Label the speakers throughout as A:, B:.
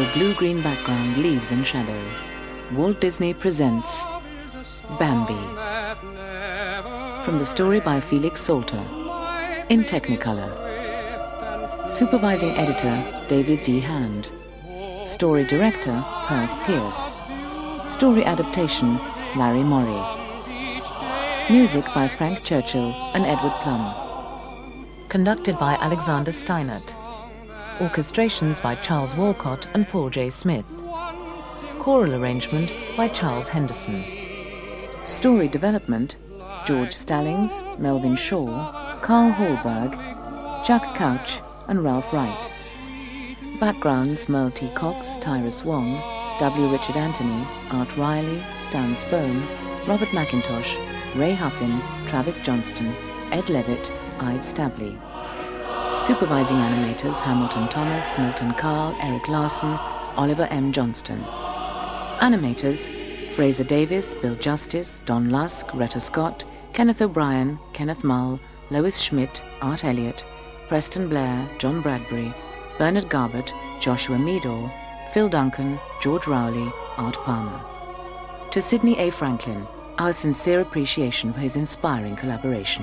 A: blue-green background, leaves in shadow, Walt Disney presents Bambi. From the story by Felix Salter, in Technicolor. Supervising editor, David D. Hand. Story director, Percy Pierce. Story adaptation, Larry Morey. Music by Frank Churchill and Edward Plum. Conducted by Alexander Steinert. Orchestrations by Charles Walcott and Paul J. Smith. Choral arrangement by Charles Henderson. Story development, George Stallings, Melvin Shaw, Carl Hallberg, Jack Couch and Ralph Wright. Backgrounds, Merle T. Cox, Tyrus Wong, W. Richard Anthony, Art Riley, Stan Spohn, Robert McIntosh, Ray Huffin, Travis Johnston, Ed Levitt, Ives Stabley. Supervising animators, Hamilton Thomas, Milton Carl, Eric Larson, Oliver M. Johnston. Animators, Fraser Davis, Bill Justice, Don Lusk, Retta Scott, Kenneth O'Brien, Kenneth Mull, Lois Schmidt, Art Elliott, Preston Blair, John Bradbury, Bernard Garbett, Joshua Meador, Phil Duncan, George Rowley, Art Palmer. To Sidney A. Franklin, our sincere appreciation for his inspiring collaboration.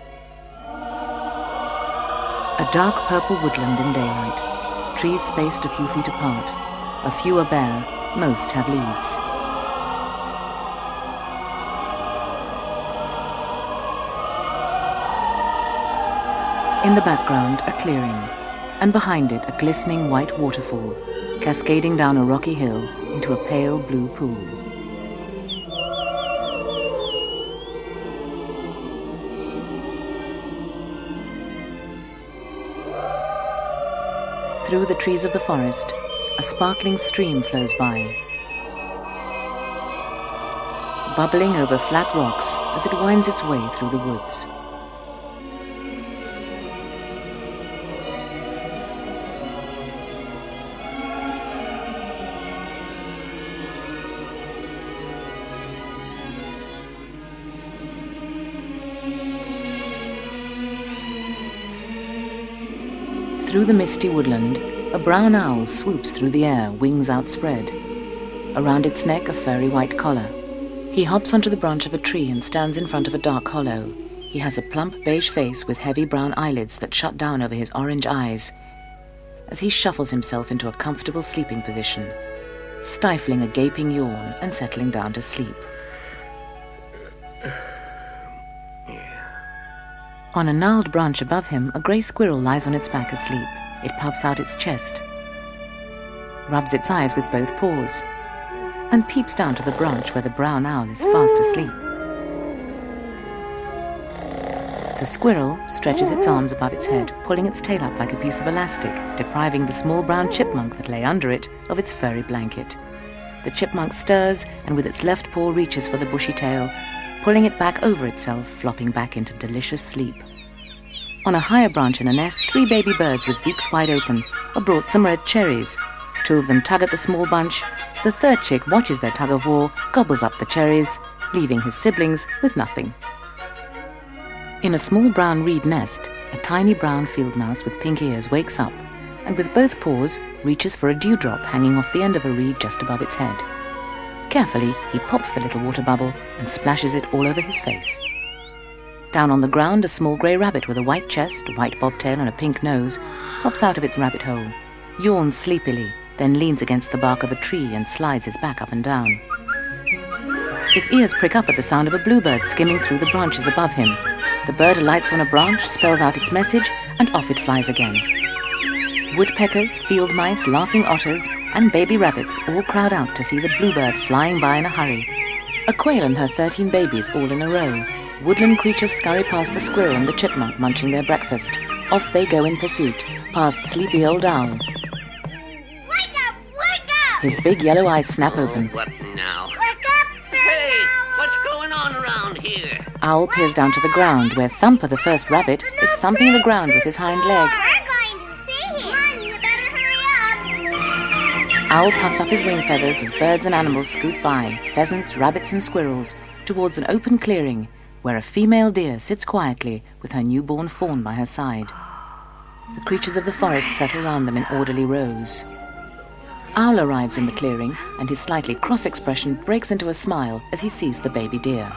A: A dark purple woodland in daylight. Trees spaced a few feet apart. A few are bare, most have leaves. In the background, a clearing, and behind it a glistening white waterfall, cascading down a rocky hill into a pale blue pool. Through the trees of the forest, a sparkling stream flows by, bubbling over flat rocks as it winds its way through the woods. Through the misty woodland, a brown owl swoops through the air, wings outspread. Around its neck, a furry white collar. He hops onto the branch of a tree and stands in front of a dark hollow. He has a plump beige face with heavy brown eyelids that shut down over his orange eyes as he shuffles himself into a comfortable sleeping position, stifling a gaping yawn and settling down to sleep. On a gnarled branch above him, a grey squirrel lies on its back asleep. It puffs out its chest, rubs its eyes with both paws, and peeps down to the branch where the brown owl is fast asleep. The squirrel stretches its arms above its head, pulling its tail up like a piece of elastic, depriving the small brown chipmunk that lay under it of its furry blanket. The chipmunk stirs and with its left paw reaches for the bushy tail, pulling it back over itself, flopping back into delicious sleep. On a higher branch in a nest, 3 baby birds with beaks wide open are brought some red cherries. 2 of them tug at the small bunch. The third chick watches their tug-of-war, gobbles up the cherries, leaving his siblings with nothing. In a small brown reed nest, a tiny brown field mouse with pink ears wakes up and with both paws reaches for a dewdrop hanging off the end of a reed just above its head. Carefully, he pops the little water bubble and splashes it all over his face. Down on the ground, a small grey rabbit with a white chest, a white bobtail and a pink nose pops out of its rabbit hole, yawns sleepily, then leans against the bark of a tree and slides its back up and down. Its ears prick up at the sound of a bluebird skimming through the branches above him. The bird alights on a branch, spells out its message, and off it flies again. Woodpeckers, field mice, laughing otters, and baby rabbits all crowd out to see the bluebird flying by in a hurry. A quail and her 13 babies all in a row. Woodland creatures scurry past the squirrel and the chipmunk munching their breakfast. Off they go in pursuit, past sleepy old owl.
B: Wake up! Wake up!
A: His big yellow eyes snap open.
C: What now?
B: Wake up!
C: Hey, what's going on around here?
A: Owl peers down to the ground, where Thumper the first rabbit is thumping the ground with his hind leg.
B: We're going to see him. Come on, you better hurry up.
A: Owl puffs up his wing feathers as birds and animals scoot by, pheasants, rabbits and squirrels, towards an open clearing where a female deer sits quietly with her newborn fawn by her side. The creatures of the forest settle round them in orderly rows. Owl arrives in the clearing, and his slightly cross expression breaks into a smile as he sees the baby deer.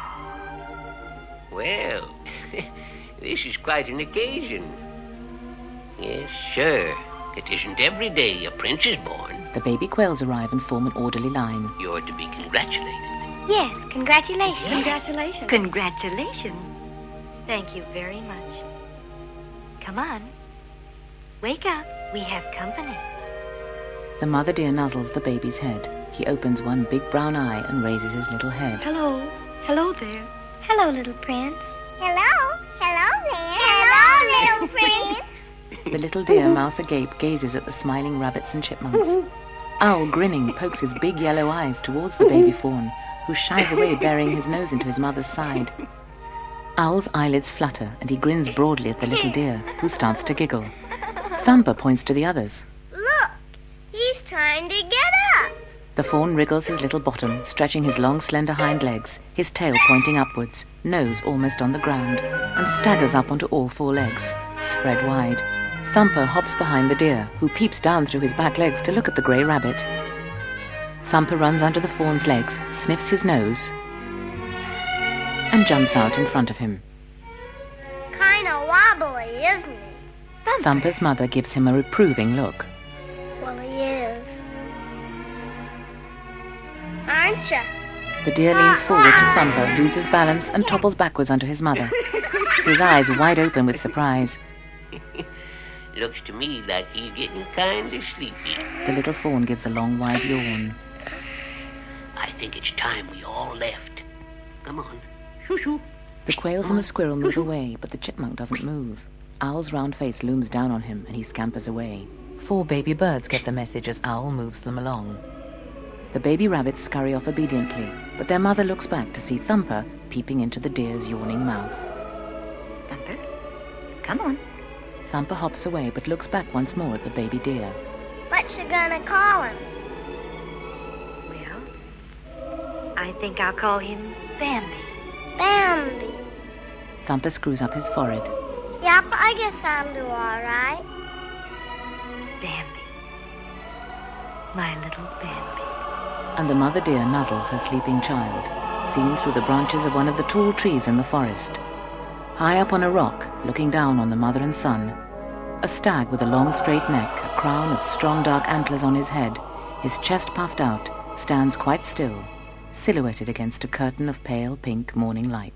C: Well, this is quite an occasion. Yes, sir. It isn't every day a prince is born.
A: The baby quails arrive and form an orderly line.
C: You're to be congratulated.
B: Yes, congratulations.
D: Yes. Congratulations. Congratulations. Thank you very much. Come on. Wake up. We have company.
A: The mother deer nuzzles the baby's head. He opens one big brown eye and raises his little head.
D: Hello. Hello there.
B: Hello, little prince. Hello. Hello there. Hello, little prince.
A: The little deer, mouth agape, gazes at the smiling rabbits and chipmunks. Owl, grinning, pokes his big yellow eyes towards the baby fawn, who shies away, burying his nose into his mother's side. Owl's eyelids flutter, and he grins broadly at the little deer, who starts to giggle. Thumper points to the others.
B: Look, he's trying to get up.
A: The fawn wriggles his little bottom, stretching his long, slender hind legs, his tail pointing upwards, nose almost on the ground, and staggers up onto all four legs, spread wide. Thumper hops behind the deer, who peeps down through his back legs to look at the grey rabbit. Thumper runs under the fawn's legs, sniffs his nose, and jumps out in front of him.
B: Kinda wobbly, isn't he?
A: Thumper's mother gives him a reproving look.
B: Well, he is. Aren't you?
A: The deer leans forward to Thumper, loses balance, and topples backwards under his mother, his eyes wide open with surprise.
C: Looks to me like he's getting kind of sleepy.
A: The little fawn gives a long, wide yawn.
C: I think it's time we all left. Come on. Shoo-shoo.
A: The quails and the squirrel move away, but the chipmunk doesn't move. Owl's round face looms down on him, and he scampers away. 4 baby birds get the message as Owl moves them along. The baby rabbits scurry off obediently, but their mother looks back to see Thumper peeping into the deer's yawning mouth.
D: Thumper, come on.
A: Thumper hops away, but looks back once more at the baby deer.
B: What you gonna call him?
D: Well, I think I'll call him Bambi.
B: Bambi.
A: Thumper screws up his forehead.
B: Yep, I guess I'll do all right.
D: Bambi. My little Bambi.
A: And the mother deer nuzzles her sleeping child, seen through the branches of one of the tall trees in the forest. High up on a rock, looking down on the mother and son, a stag with a long straight neck, a crown of strong dark antlers on his head, his chest puffed out, stands quite still, silhouetted against a curtain of pale pink morning light.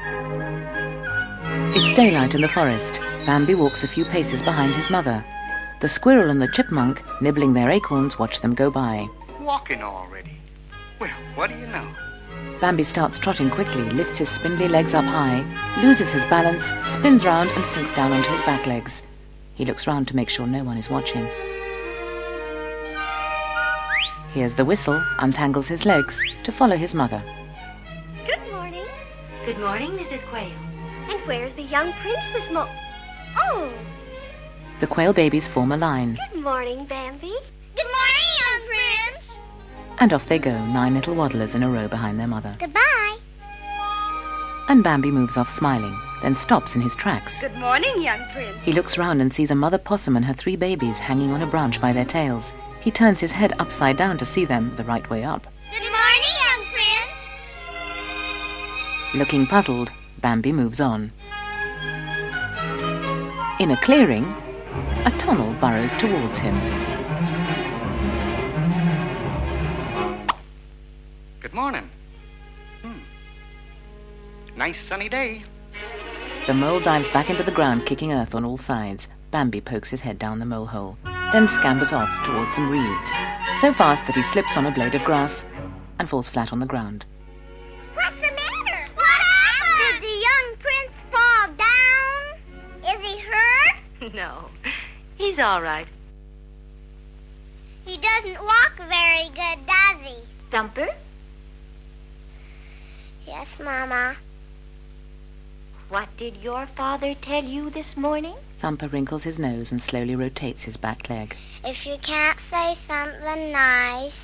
A: It's daylight in the forest. Bambi walks a few paces behind his mother. The squirrel and the chipmunk, nibbling their acorns, watch them go by.
E: Walking already. Well, what do you know?
A: Bambi starts trotting quickly, lifts his spindly legs up high, loses his balance, spins round and sinks down onto his back legs. He looks round to make sure no one is watching. Hears the whistle, untangles his legs to follow his mother.
B: Good morning.
D: Good morning, Mrs. Quail.
B: And where's the young prince this Oh!
A: The quail babies form a line,
B: Good morning, Bambi. Good morning, young prince.
A: and off they go, 9 little waddlers in a row behind their mother.
B: Goodbye.
A: And Bambi moves off smiling, then stops in his tracks.
D: Good morning, young prince.
A: He looks round and sees a mother possum and her 3 babies hanging on a branch by their tails. He turns his head upside down to see them the right way up.
B: Good morning, young prince.
A: Looking puzzled, Bambi moves on. In a clearing, a tunnel burrows towards him.
E: Good morning. Nice sunny day.
A: The mole dives back into the ground, kicking earth on all sides. Bambi pokes his head down the mole hole, then scampers off towards some reeds, so fast that he slips on a blade of grass and falls flat on the ground.
B: What's the matter? What happened? Did the young prince fall down? Is he hurt?
D: No, he's all right.
B: He doesn't walk very good, does he?
D: Thumper?
B: Yes, Mama.
D: What did your father tell you this morning?
A: Thumper wrinkles his nose and slowly rotates his back leg.
B: If you can't say something nice,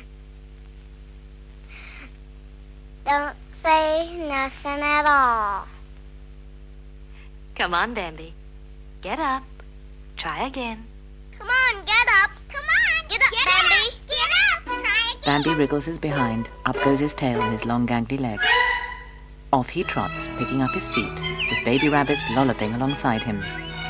B: don't say nothing at all.
D: Come on, Bambi. Get up. Try again.
B: Come on, get up. Come on. Get up,
A: Bambi wriggles his behind, up goes his tail and his long gangly legs. Off he trots, picking up his feet, with baby rabbits lolloping alongside him.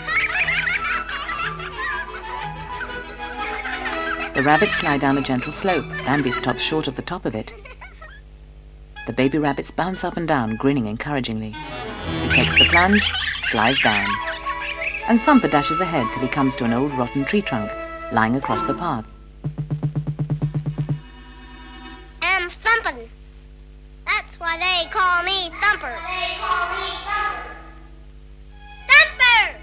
A: The rabbits slide down a gentle slope. Bambi stops short of the top of it. The baby rabbits bounce up and down, grinning encouragingly. He takes the plunge, slides down, and Thumper dashes ahead till he comes to an old rotten tree trunk lying across the path.
B: I'm thumping. That's why they call me Thumper. Thumper!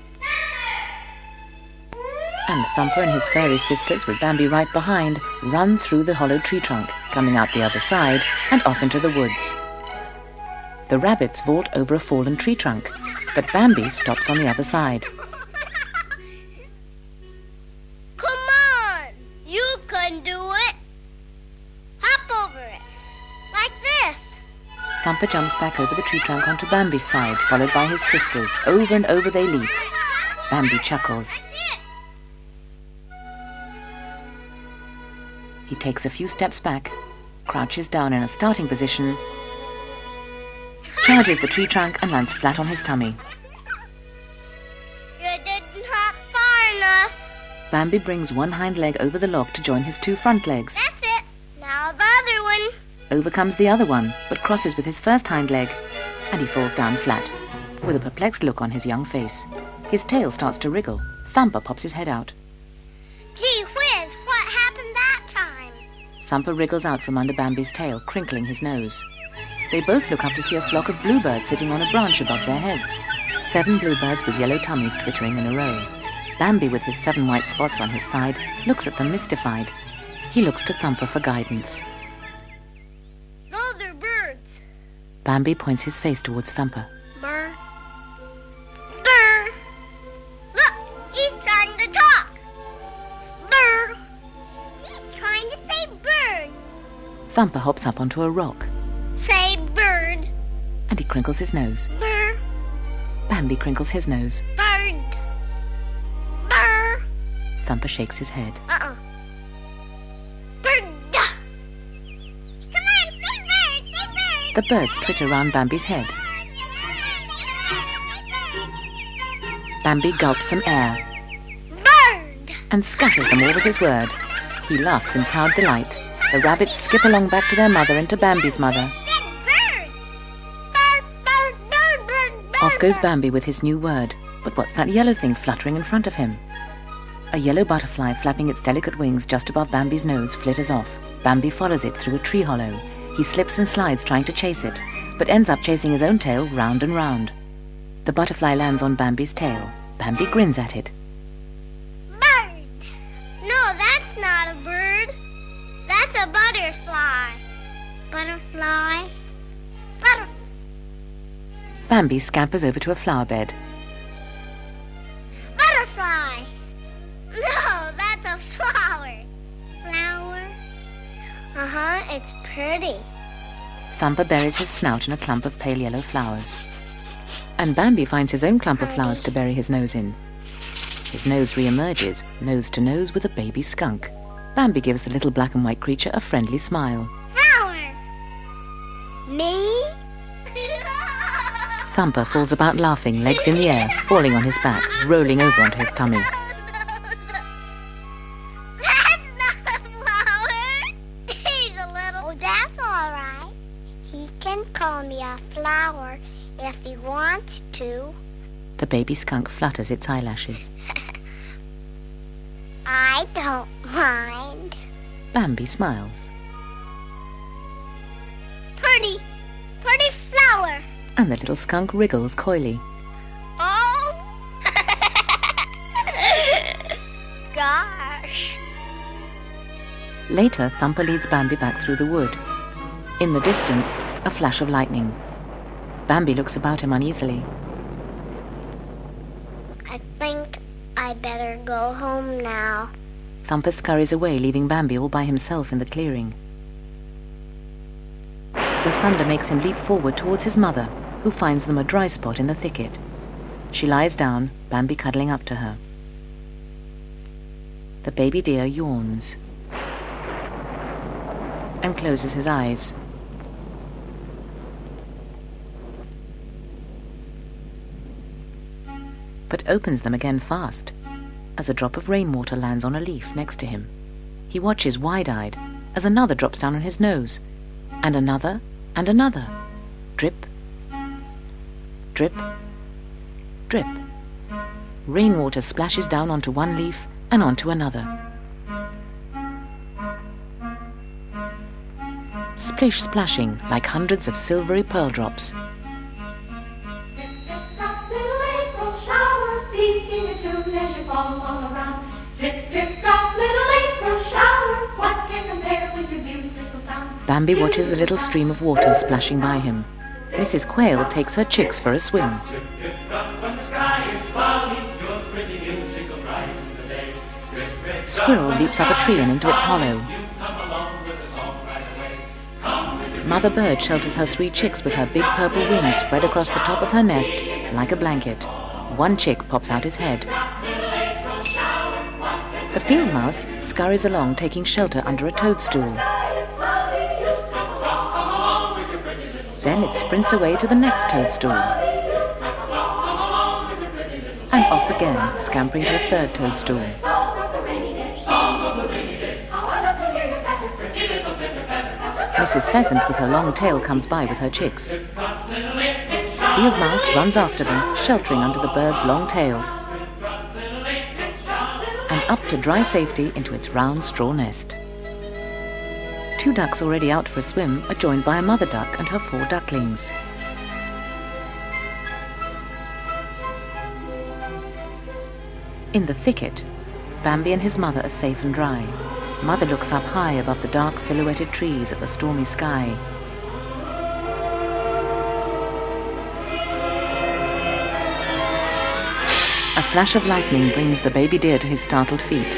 A: And Thumper and his fairy sisters, with Bambi right behind, run through the hollow tree trunk, coming out the other side and off into the woods. The rabbits vault over a fallen tree trunk, but Bambi stops on the other side.
B: Come on! You can do it! Hop over it. Like this.
A: Thumper jumps back over the tree trunk onto Bambi's side, followed by his sisters. Over and over they leap. Bambi chuckles. He takes a few steps back, crouches down in a starting position, charges the tree trunk and lands flat on his tummy.
B: You didn't hop far enough.
A: Bambi brings one hind leg over the log to join his two front legs.
B: That's it. Now the other one.
A: Over comes the other one, but crosses with his first hind leg, and he falls down flat, with a perplexed look on his young face. His tail starts to wriggle. Thumper pops his head out.
B: Gee whiz, what happened that time?
A: Thumper wriggles out from under Bambi's tail, crinkling his nose. They both look up to see a flock of bluebirds sitting on a branch above their heads. 7 bluebirds with yellow tummies twittering in a row. Bambi, with his 7 white spots on his side, looks at them mystified. He looks to Thumper for guidance.
B: Those are birds.
A: Bambi points his face towards Thumper.
B: Burr. Burr. Look, he's trying to talk. Burr. He's trying to say bird.
A: Thumper hops up onto a rock,
B: Say bird.
A: and he crinkles his nose.
B: Burr.
A: Bambi crinkles his nose.
B: Bird. Burr.
A: Thumper shakes his head.
B: Bird. Come on, say bird, say bird.
A: The birds twitter round Bambi's head. Bambi gulps some air
B: Bird.
A: and scatters them all with his word. He laughs in proud delight. The rabbits skip along back to their mother and to Bambi's mother.
B: Bird. Bird, bird, bird, bird, bird.
A: Off goes Bambi with his new word. But what's that yellow thing fluttering in front of him? A yellow butterfly flapping its delicate wings just above Bambi's nose flitters off. Bambi follows it through a tree hollow. He slips and slides trying to chase it, but ends up chasing his own tail round and round. The butterfly lands on Bambi's tail. Bambi grins at it.
B: Bird. No, that's not a bird. That's a butterfly. Butterfly.
A: Bambi scampers over to a flower bed.
B: Butterfly. No, that's a flower. Flower. Uh-huh, it's pretty.
A: Thumper buries his snout in a clump of pale yellow flowers. And Bambi finds his own clump of flowers to bury his nose in. His nose re-emerges, nose to nose with a baby skunk. Bambi gives the little black and white creature a friendly smile.
B: Flower. Me?
A: Thumper falls about laughing, legs in the air, falling on his back, rolling over onto his tummy.
B: That's not a flower. He's a little... Oh, that's all right. He can call me a flower if he wants to.
A: The baby skunk flutters its eyelashes.
B: I don't mind.
A: Bambi smiles.
B: Pretty flower.
A: And the little skunk wriggles coyly.
B: Oh. Gosh.
A: Later, Thumper leads Bambi back through the wood. In the distance, a flash of lightning. Bambi looks about him uneasily.
B: I think I better go home now.
A: Thumper scurries away, leaving Bambi all by himself in the clearing. The thunder makes him leap forward towards his mother, who finds them a dry spot in the thicket. She lies down, Bambi cuddling up to her. The baby deer yawns. and closes his eyes. But opens them again fast as a drop of rainwater lands on a leaf next to him. He watches wide-eyed as another drops down on his nose, and another, and another. Drip, drip, drip. Rainwater splashes down onto one leaf and onto another. Splish splashing like hundreds of silvery pearl drops. Bambi watches the little stream of water splashing by him. Mrs. Quail takes her chicks for a swim. Squirrel leaps up a tree and into its hollow. Mother bird shelters her 3 chicks with her big purple wings spread across the top of her nest like a blanket. One chick pops out his head. The field mouse scurries along taking shelter under a toadstool. Then it sprints away to the next toadstool. And off again, scampering to a 3rd toadstool. Mrs. Pheasant with her long tail comes by with her chicks. Field Mouse runs after them, sheltering under the bird's long tail. And up to dry safety into its round straw nest. 2 ducks already out for a swim are joined by a mother duck and her 4 ducklings. In the thicket, Bambi and his mother are safe and dry. Mother looks up high above the dark silhouetted trees at the stormy sky. A flash of lightning brings the baby deer to his startled feet.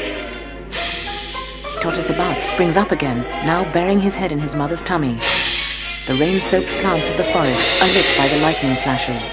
A: He totters about, springs up again, now burying his head in his mother's tummy. The rain-soaked plants of the forest are lit by the lightning flashes.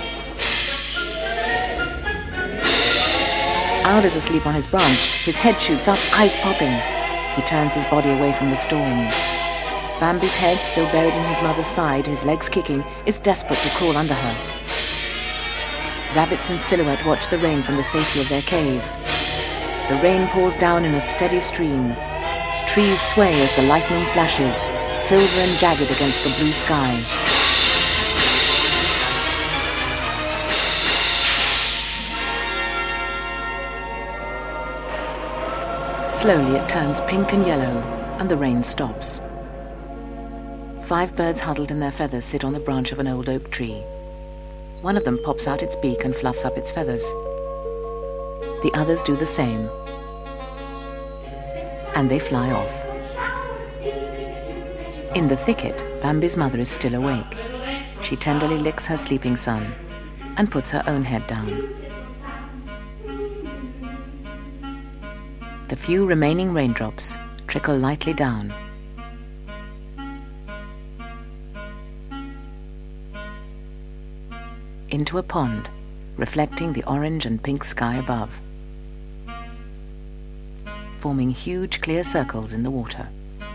A: Owl is asleep on his branch. His head shoots up, eyes popping. He turns his body away from the storm. Bambi's head, still buried in his mother's side, his legs kicking, is desperate to crawl under her. Rabbits in silhouette watch the rain from the safety of their cave. The rain pours down in a steady stream. Trees sway as the lightning flashes, silver and jagged against the blue sky. Slowly it turns pink and yellow, and the rain stops. 5 birds huddled in their feathers sit on the branch of an old oak tree. One of them pops out its beak and fluffs up its feathers. The others do the same. And they fly off. In the thicket, Bambi's mother is still awake. She tenderly licks her sleeping son and puts her own head down. The few remaining raindrops trickle lightly down. Into a pond, reflecting the orange and pink sky above, forming huge clear circles in the water.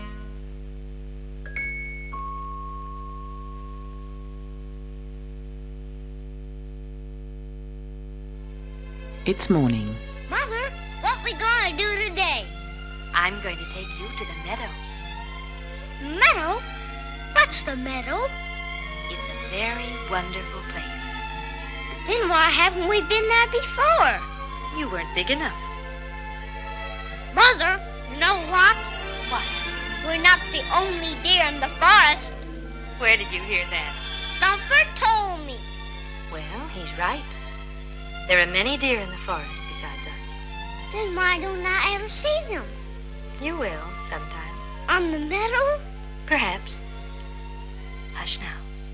A: It's morning.
B: Mother, what we gonna do today?
D: I'm going to take you to the meadow.
B: Meadow? What's the meadow?
D: It's a very wonderful place.
B: Then why haven't we been there before?
D: You weren't big enough.
B: Mother, you know what?
D: What?
B: We're not the only deer in the forest.
D: Where did you hear that?
B: Thumper told me.
D: Well, he's right. There are many deer in the forest besides us.
B: Then why don't I ever see them?
D: You will sometime.
B: On the meadow?
D: Perhaps. Hush now.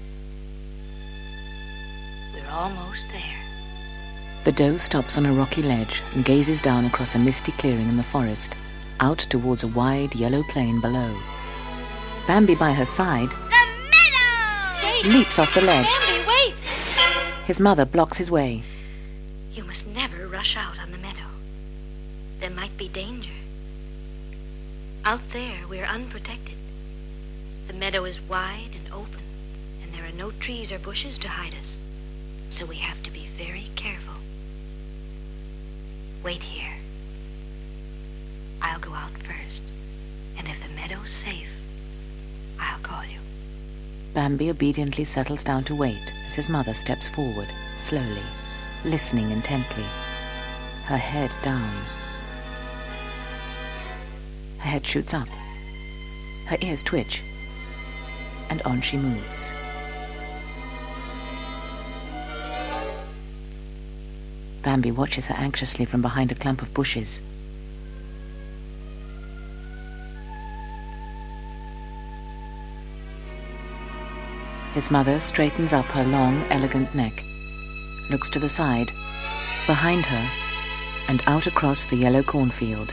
D: We're almost there.
A: The doe stops on a rocky ledge and gazes down across a misty clearing in the forest, out towards a wide yellow plain below. Bambi by her side
B: The meadow!
A: leaps off the ledge.
D: Bambi, wait!
A: His mother blocks his way.
D: You must never rush out on the meadow. There might be danger. Out there, we're unprotected. meadow is wide and open, and there are no trees or bushes to hide us. So we have to be very careful. Wait here. I'll go out first, and if the meadow's safe, I'll call you.
A: Bambi obediently settles down to wait as his mother steps forward, slowly, listening intently, her head down. Her head shoots up, her ears twitch, and on she moves. Bambi watches her anxiously from behind a clump of bushes. His mother straightens up her long, elegant neck, looks to the side, behind her, and out across the yellow cornfield.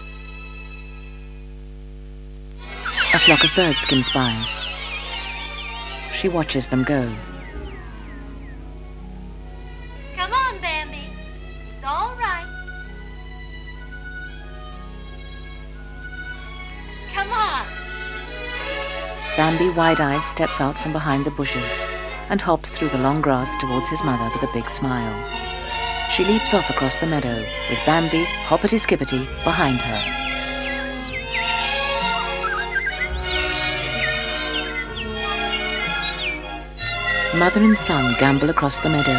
A: A flock of birds skims by. She watches them go.
B: Come on, Bambi. It's all right. Come on.
A: Bambi, wide-eyed, steps out from behind the bushes and hops through the long grass towards his mother with a big smile. She leaps off across the meadow, with Bambi, hoppity-skippity, behind her. Mother and son gambol across the meadow.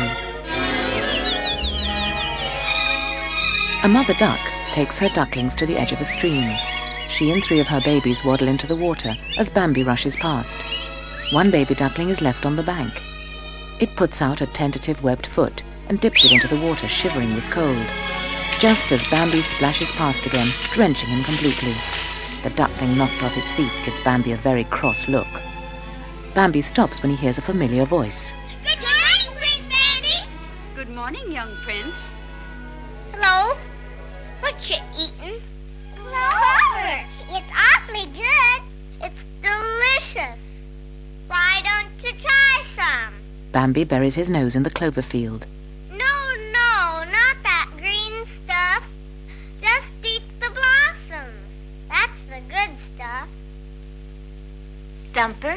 A: A mother duck takes her ducklings to the edge of a stream. She and 3 of her babies waddle into the water as Bambi rushes past. One baby duckling is left on the bank. It puts out a tentative webbed foot and dips it into the water, shivering with cold. Just as Bambi splashes past again, drenching him completely. The duckling knocked off its feet gives Bambi a very cross look. Bambi stops when he hears a familiar voice.
B: Good morning, Prince Bambi.
F: Good morning, young prince.
B: Hello. What you eating? Clover. It's awfully good. It's delicious. Why don't you try some?
A: Bambi buries his nose in the clover field.
B: No, not that green stuff. Just eat the blossoms. That's the good stuff.
D: Thumper,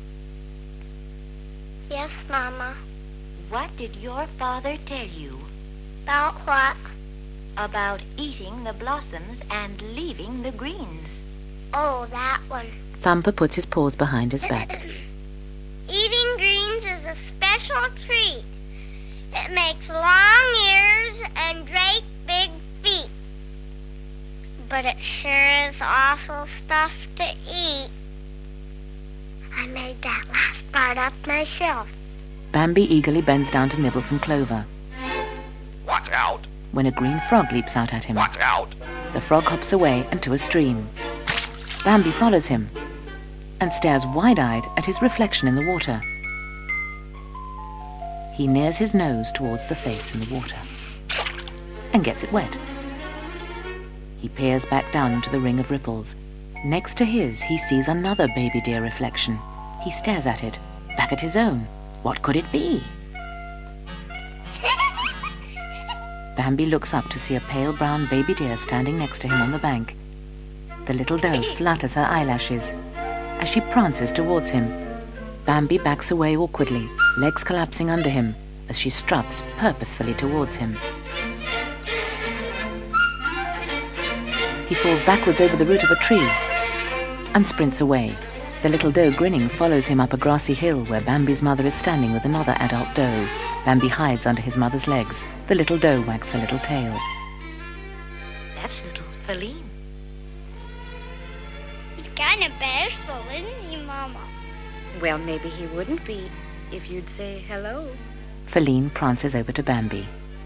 B: Yes, Mama.
D: what did your father tell you
B: About what?
D: about eating the blossoms and leaving the greens?
B: Oh, that one.
A: Thumper puts his paws behind his back.
B: Eating greens is a special treat. It makes long ears and great big feet. But it sure is awful stuff to eat. I made that last part up myself.
A: Bambi eagerly bends down to nibble some clover,
E: Watch out!
A: when a green frog leaps out at him.
E: Watch out!
A: The frog hops away and to a stream. Bambi follows him and stares wide-eyed at his reflection in the water. He nears his nose towards the face in the water and gets it wet. He peers back down into the ring of ripples. Next to his, he sees another baby deer reflection. He stares at it, back at his own. What could it be? Bambi looks up to see a pale brown baby deer standing next to him on the bank. The little doe flutters her eyelashes as she prances towards him. Bambi backs away awkwardly, legs collapsing under him as she struts purposefully towards him. He falls backwards over the root of a tree and sprints away. The little doe, grinning, follows him up a grassy hill where Bambi's mother is standing with another adult doe. Bambi hides under his mother's legs. The little doe wags her little tail.
D: That's little Feline.
B: He's kind of bashful, isn't he, Mama?
F: Well, maybe he wouldn't be if you'd say hello.
A: Feline prances over to Bambi.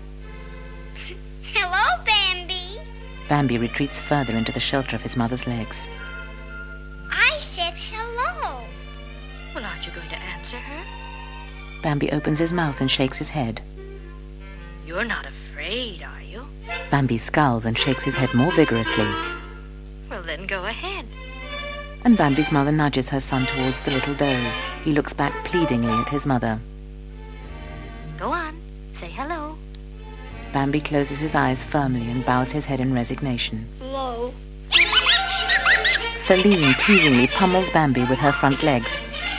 B: Hello, Bambi.
A: Bambi retreats further into the shelter of his mother's legs.
B: I said hello.
D: Well, aren't you going to answer her?
A: Bambi opens his mouth and shakes his head.
D: You're not afraid, are you?
A: Bambi scowls and shakes his head more vigorously.
D: Well, then go ahead.
A: And Bambi's mother nudges her son towards the little doe. He looks back pleadingly at his mother.
D: Go on. Say hello.
A: Bambi closes his eyes firmly and bows his head in resignation.
B: Hello.
A: Feline teasingly pummels Bambi with her front legs.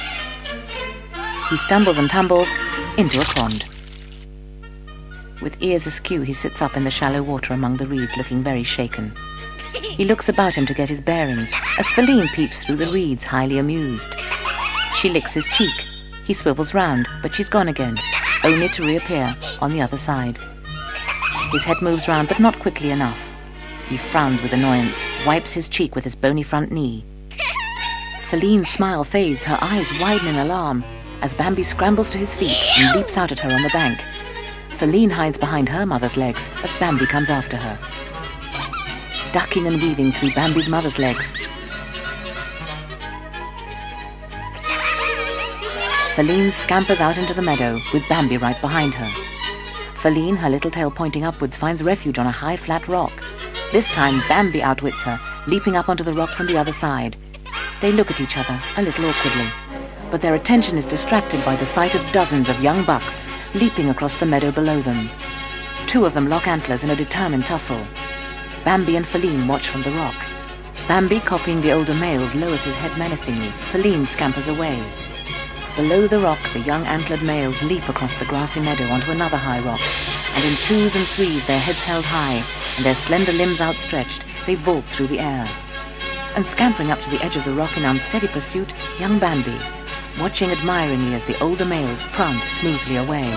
A: He stumbles and tumbles into a pond. With ears askew, he sits up in the shallow water among the reeds, looking very shaken. He looks about him to get his bearings, as Feline peeps through the reeds, highly amused. She licks his cheek. He swivels round, but she's gone again, only to reappear on the other side. His head moves round, but not quickly enough. He frowns with annoyance, wipes his cheek with his bony front knee. Feline's smile fades, her eyes widen in alarm, as Bambi scrambles to his feet and leaps out at her on the bank. Feline hides behind her mother's legs as Bambi comes after her, ducking and weaving through Bambi's mother's legs. Feline scampers out into the meadow with Bambi right behind her. Feline, her little tail pointing upwards, finds refuge on a high flat rock. This time Bambi outwits her, leaping up onto the rock from the other side. They look at each other a little awkwardly, but their attention is distracted by the sight of dozens of young bucks leaping across the meadow below them. 2 of them lock antlers in a determined tussle. Bambi and Feline watch from the rock. Bambi, copying the older males, lowers his head menacingly. Feline scampers away. Below the rock, the young antlered males leap across the grassy meadow onto another high rock, and in 2s and 3s, their heads held high and their slender limbs outstretched, they vault through the air. And scampering up to the edge of the rock in unsteady pursuit, young Bambi, watching admiringly as the older males prance smoothly away.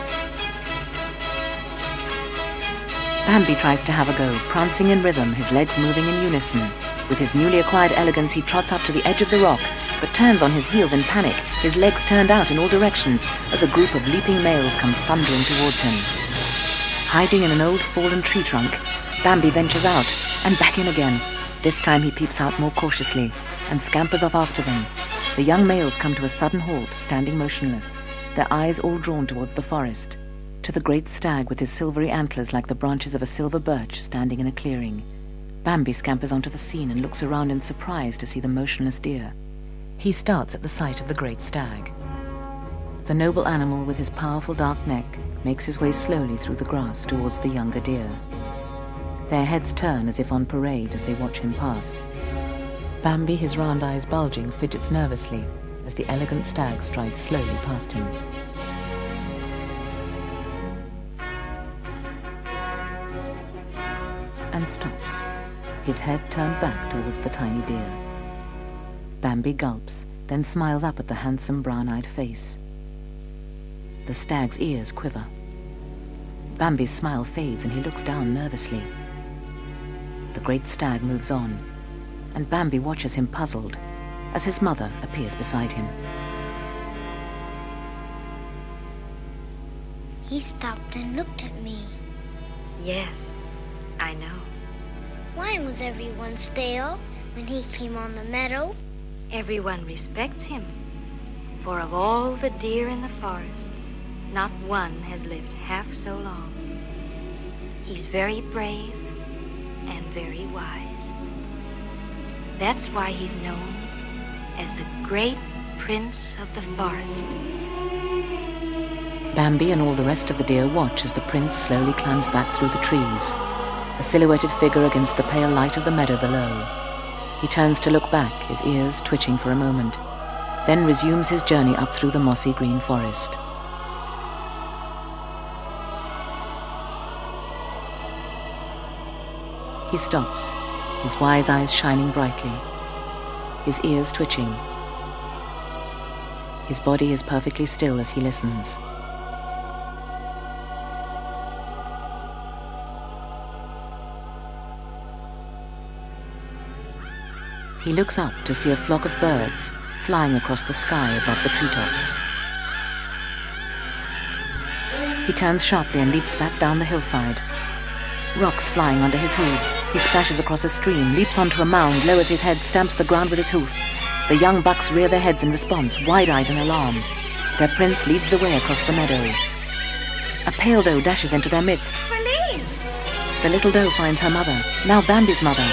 A: Bambi tries to have a go, prancing in rhythm, his legs moving in unison. With his newly acquired elegance, he trots up to the edge of the rock, but turns on his heels in panic, his legs turned out in all directions as a group of leaping males come thundering towards him. Hiding in an old fallen tree trunk, Bambi ventures out and back in again. This time he peeps out more cautiously and scampers off after them. The young males come to a sudden halt, standing motionless, their eyes all drawn towards the forest, to the great stag with his silvery antlers like the branches of a silver birch standing in a clearing. Bambi scampers onto the scene and looks around in surprise to see the motionless deer. He starts at the sight of the great stag. The noble animal with his powerful dark neck makes his way slowly through the grass towards the younger deer. Their heads turn as if on parade as they watch him pass. Bambi, his round eyes bulging, fidgets nervously as the elegant stag strides slowly past him. And stops, his head turned back towards the tiny deer. Bambi gulps, then smiles up at the handsome brown-eyed face. The stag's ears quiver. Bambi's smile fades and he looks down nervously. The great stag moves on, and Bambi watches him puzzled as his mother appears beside him.
B: He stopped and looked at me.
D: Yes, I know.
B: Why was everyone still when he came on the meadow?
D: Everyone respects him, for of all the deer in the forest, not one has lived half so long. He's very brave and very wise. That's why he's known as the great prince of the forest.
A: Bambi and all the rest of the deer watch as the prince slowly climbs back through the trees, a silhouetted figure against the pale light of the meadow below. He turns to look back, his ears twitching for a moment, then resumes his journey up through the mossy green forest. He stops, his wise eyes shining brightly, his ears twitching. His body is perfectly still as he listens. He looks up to see a flock of birds flying across the sky above the treetops. He turns sharply and leaps back down the hillside. Rocks flying under his hooves. He splashes across a stream, leaps onto a mound, lowers his head, stamps the ground with his hoof. The young bucks rear their heads in response, wide-eyed in alarm. Their prince leads the way across the meadow. A pale doe dashes into their midst.
B: Feline!
A: The little doe finds her mother, now Bambi's mother.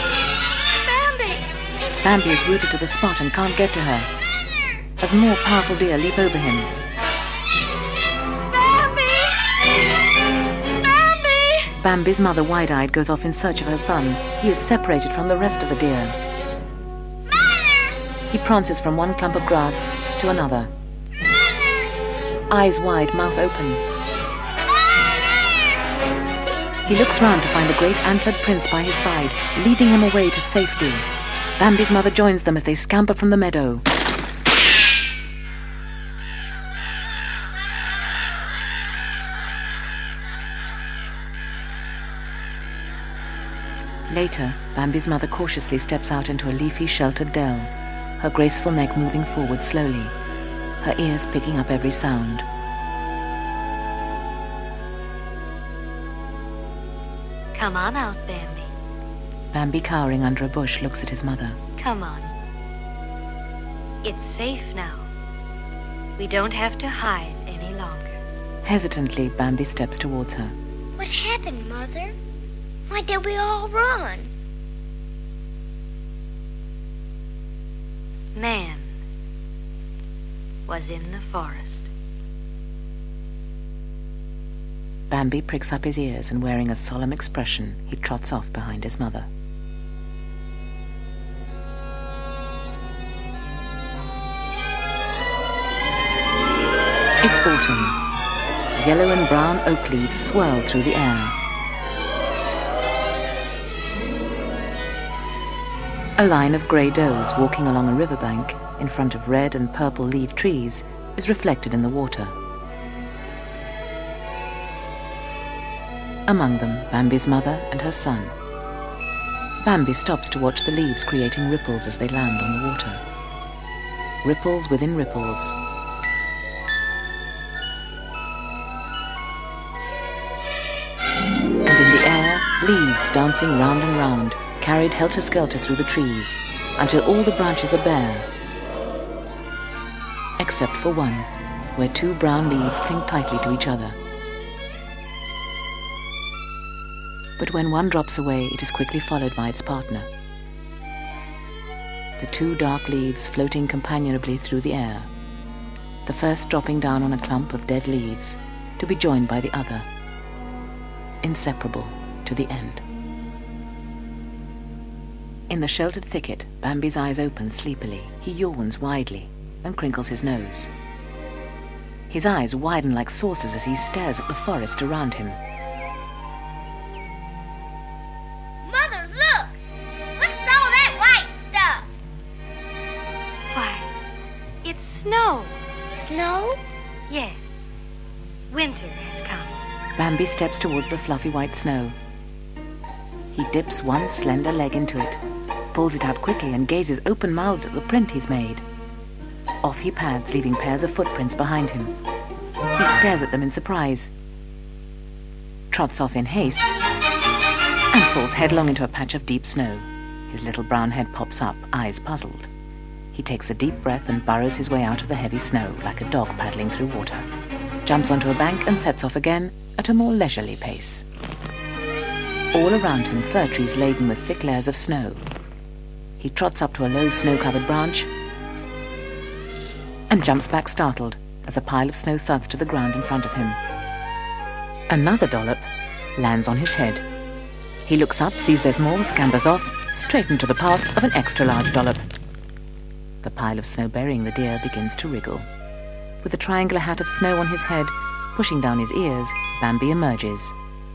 A: Bambi is rooted to the spot and can't get to her, as more powerful deer leap over him.
B: Bambi!
A: Bambi's mother, wide-eyed, goes off in search of her son. He is separated from the rest of the deer. He prances from one clump of grass to another. Eyes wide, mouth open. He looks round to find the great antlered prince by his side, leading him away to safety. Bambi's mother joins them as they scamper from the meadow. Later, Bambi's mother cautiously steps out into a leafy, sheltered dell, her graceful neck moving forward slowly, her ears picking up every sound.
D: Come on out, Bambi.
A: Bambi, cowering under a bush, looks at his mother.
D: Come on. It's safe now. We don't have to hide any longer.
A: Hesitantly, Bambi steps towards her.
B: What happened, Mother? Why did we all run?
D: Man was in the forest.
A: Bambi pricks up his ears and, wearing a solemn expression, he trots off behind his mother. It's autumn. Yellow and brown oak leaves swirl through the air. A line of grey does walking along a riverbank in front of red and purple leaved trees is reflected in the water. Among them, Bambi's mother and her son. Bambi stops to watch the leaves creating ripples as they land on the water. Ripples within ripples. And in the air, leaves dancing round and round, carried helter-skelter through the trees, until all the branches are bare, except for one, where two brown leaves cling tightly to each other. But when one drops away, it is quickly followed by its partner. The two dark leaves floating companionably through the air, the first dropping down on a clump of dead leaves, to be joined by the other, inseparable to the end. In the sheltered thicket, Bambi's eyes open sleepily. He yawns widely and crinkles his nose. His eyes widen like saucers as he stares at the forest around him.
B: Mother, look! What's all that white stuff?
D: Why, it's snow.
B: Snow?
D: Yes. Winter has come.
A: Bambi steps towards the fluffy white snow. He dips one slender leg into it, pulls it out quickly and gazes open-mouthed at the print he's made. Off he pads, leaving pairs of footprints behind him. He stares at them in surprise, trots off in haste, and falls headlong into a patch of deep snow. His little brown head pops up, eyes puzzled. He takes a deep breath and burrows his way out of the heavy snow, like a dog paddling through water. Jumps onto a bank and sets off again at a more leisurely pace. All around him, fir trees laden with thick layers of snow. He trots up to a low snow-covered branch and jumps back startled as a pile of snow thuds to the ground in front of him. Another dollop lands on his head. He looks up, sees there's more, scampers off, straight into the path of an extra-large dollop. The pile of snow burying the deer begins to wriggle. With a triangular hat of snow on his head, pushing down his ears, Bambi emerges.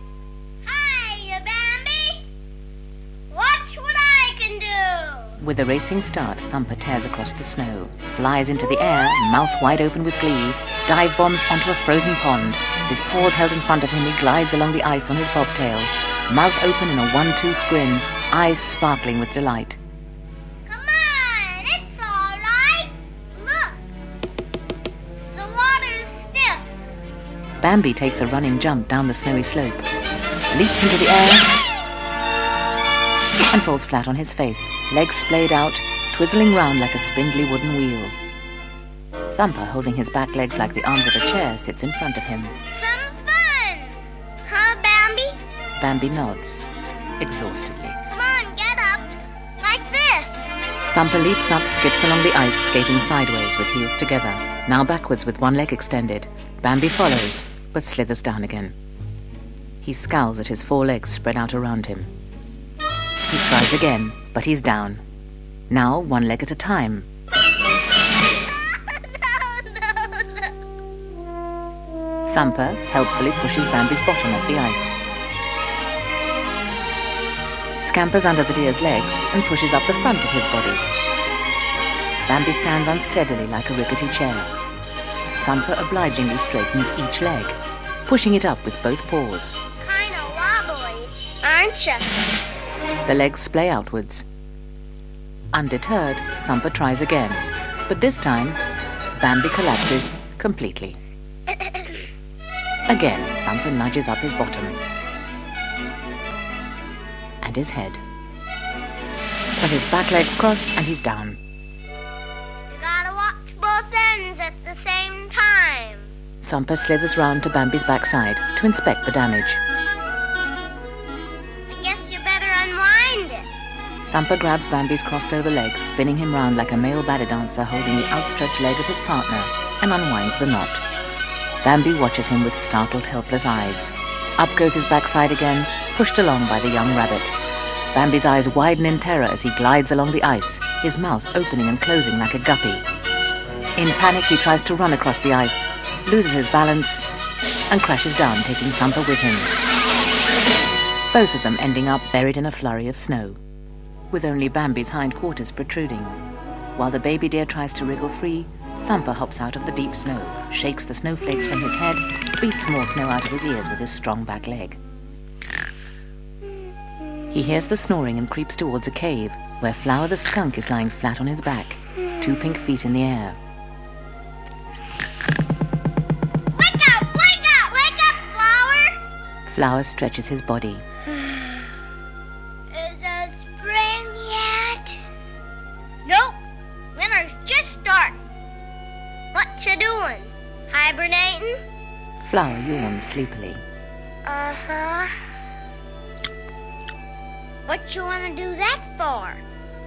A: With a racing start, Thumper tears across the snow, flies into the air, mouth wide open with glee, dive bombs onto a frozen pond. His paws held in front of him, he glides along the ice on his bobtail, mouth open in a one-toothed grin, eyes sparkling with delight.
B: Come on, it's all right. Look, the water's stiff.
A: Bambi takes a running jump down the snowy slope, leaps into the air, and falls flat on his face, legs splayed out, twizzling round like a spindly wooden wheel. Thumper, holding his back legs like the arms of a chair, sits in front of him.
B: Some fun. Huh, Bambi?
A: Bambi nods, exhaustedly.
B: Come on, get up. Like this.
A: Thumper leaps up, skips along the ice, skating sideways with heels together, now backwards with one leg extended. Bambi follows, but slithers down again. He scowls at his four legs spread out around him. He tries again, but he's down. Now one leg at a time. Thumper helpfully pushes Bambi's bottom off the ice. Scampers under the deer's legs and pushes up the front of his body. Bambi stands unsteadily like a rickety chair. Thumper obligingly straightens each leg, pushing it up with both paws.
B: Kinda wobbly, aren't you?
A: The legs splay outwards. Undeterred, Thumper tries again, but this time, Bambi collapses completely. Again, Thumper nudges up his bottom and his head. But his back legs cross and he's down.
B: You gotta watch both ends at the same time.
A: Thumper slithers round to Bambi's backside to inspect the damage.
B: I guess you better unwind it.
A: Thumper grabs Bambi's crossed-over legs, spinning him round like a male ballet dancer holding the outstretched leg of his partner, and unwinds the knot. Bambi watches him with startled, helpless eyes. Up goes his backside again, pushed along by the young rabbit. Bambi's eyes widen in terror as he glides along the ice, his mouth opening and closing like a guppy. In panic, he tries to run across the ice, loses his balance, and crashes down, taking Thumper with him. Both of them ending up buried in a flurry of snow, with only Bambi's hindquarters protruding. While the baby deer tries to wriggle free, Thumper hops out of the deep snow, shakes the snowflakes from his head, beats more snow out of his ears with his strong back leg. He hears the snoring and creeps towards a cave, where Flower the skunk is lying flat on his back, 2 pink feet in the air.
B: Wake up! Wake up! Wake up, Flower!
A: Flower stretches his body.
B: Is it spring yet? Nope. Winter's just starting. What you doing? Hibernating?
A: Flower yawns sleepily.
B: Uh-huh. What you want to do that for?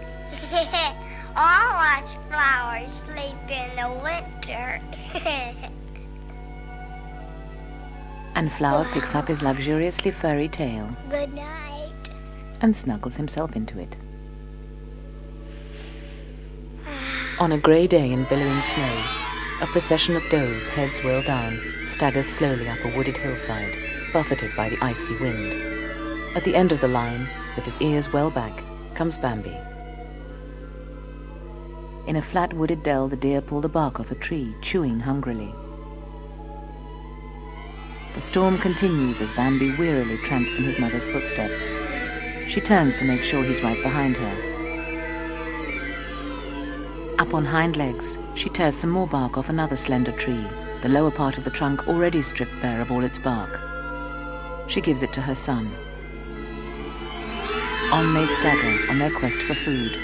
B: I'll watch flowers sleep in the winter.
A: And Flower picks up his luxuriously furry tail
B: Good night.
A: and snuggles himself into it. On a grey day in billowing snow, a procession of does, heads well down, staggers slowly up a wooded hillside, buffeted by the icy wind. At the end of the line, with his ears well back, comes Bambi. In a flat wooded dell, the deer pull the bark off a tree, chewing hungrily. The storm continues as Bambi wearily tramps in his mother's footsteps. She turns to make sure he's right behind her. Up on hind legs, she tears some more bark off another slender tree, the lower part of the trunk already stripped bare of all its bark. She gives it to her son. On they stagger on their quest for food.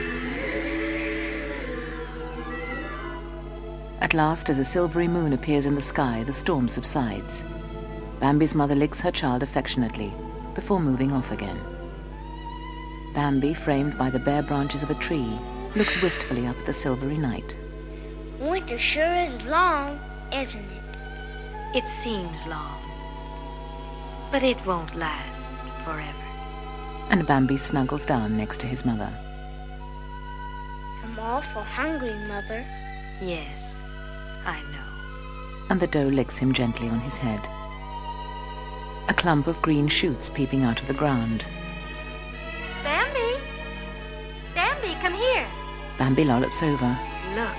A: At last, as a silvery moon appears in the sky, the storm subsides. Bambi's mother licks her child affectionately before moving off again. Bambi, framed by the bare branches of a tree, looks wistfully up at the silvery night.
B: Winter sure is long, isn't it?
D: It seems long, but it won't last forever.
A: And Bambi snuggles down next to his mother.
B: I'm awful hungry, Mother.
D: Yes, I know.
A: And the doe licks him gently on his head. A clump of green shoots peeping out of the ground.
D: Bambi! Bambi, come here.
A: Bambi lollops over.
D: Look.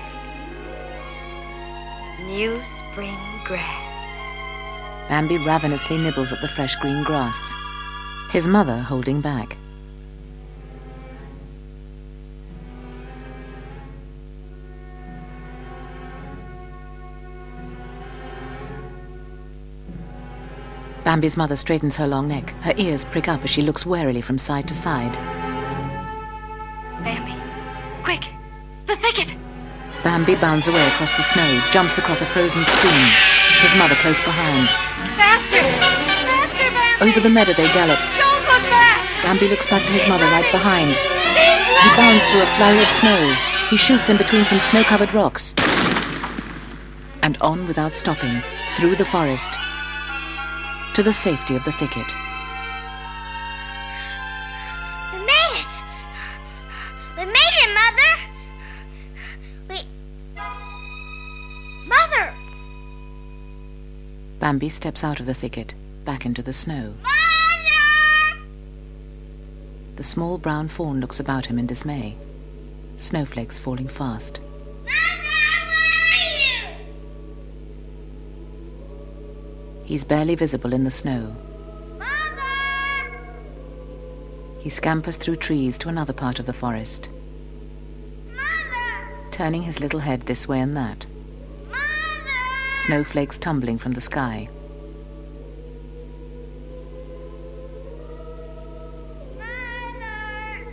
D: New spring grass.
A: Bambi ravenously nibbles at the fresh green grass, his mother holding back. Bambi's mother straightens her long neck. Her ears prick up as she looks warily from side to side.
D: Bambi, quick! The thicket!
A: Bambi bounds away across the snow, jumps across a frozen stream, his mother close behind.
D: Faster! Faster, Bambi!
A: Over the meadow they gallop.
D: Don't look back!
A: Bambi looks back to his mother right behind. He bounds through a flurry of snow. He shoots in between some snow-covered rocks. And on without stopping, through the forest, to the safety of the thicket.
B: We made it! We made it, Mother! Mother!
A: Bambi steps out of the thicket, back into the snow.
B: Mother!
A: The small brown fawn looks about him in dismay. Snowflakes falling fast.
B: Mother, where are you?
A: He's barely visible in the snow.
B: Mother!
A: He scampers through trees to another part of the forest,
B: Mother!
A: turning his little head this way and that.
B: Mother!
A: Snowflakes tumbling from the sky.
B: Mother!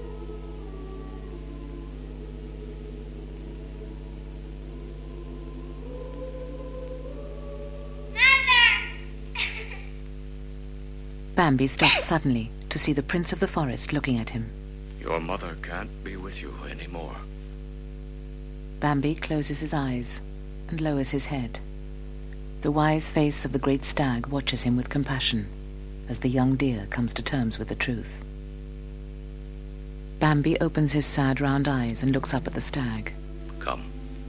A: Bambi stops suddenly to see the Prince of the Forest looking at him.
E: Your mother can't be with you anymore.
A: Bambi closes his eyes and lowers his head. The wise face of the great stag watches him with compassion as the young deer comes to terms with the truth. Bambi opens his sad round eyes and looks up at the stag.
E: Come,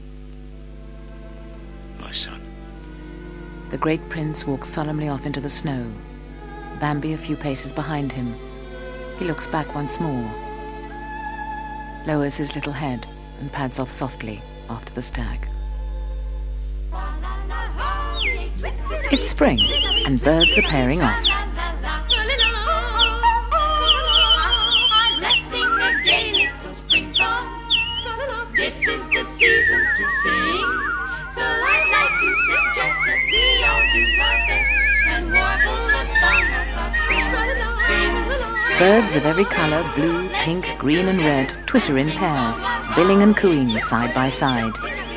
E: my son.
A: The great prince walks solemnly off into the snow, Bambi a few paces behind him. He looks back once more, lowers his little head and pads off softly after the stag. It's spring, and birds are pairing off.
G: Let's sing a gay little spring song. This is the season to sing. So I'd like to suggest that we all do our best and warble a song about spring.
A: Birds of every colour, blue, pink, green and red, twitter in pairs, billing and cooing side by side.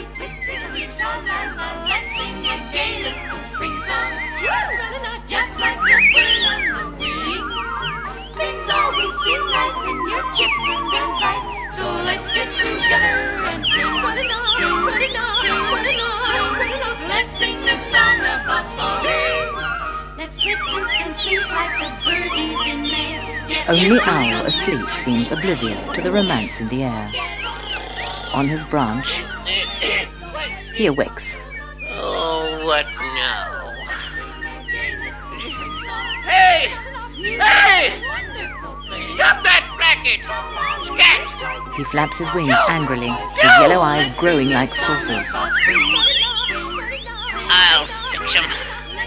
G: Just like the bird on the wing. Things always seem right when you're chipper and bright. So let's get together and sing. Let's sing a song about spring. Let's twitter and tweet like the birdies in May. Yes,
A: Only
G: yes,
A: Owl asleep seems oblivious to the romance in the air. On his branch, he awakes.
C: Oh, what now? Hey! Hey! Stop that racket! Scat!
A: He flaps his wings angrily, his yellow eyes growing like saucers.
C: I'll fix him.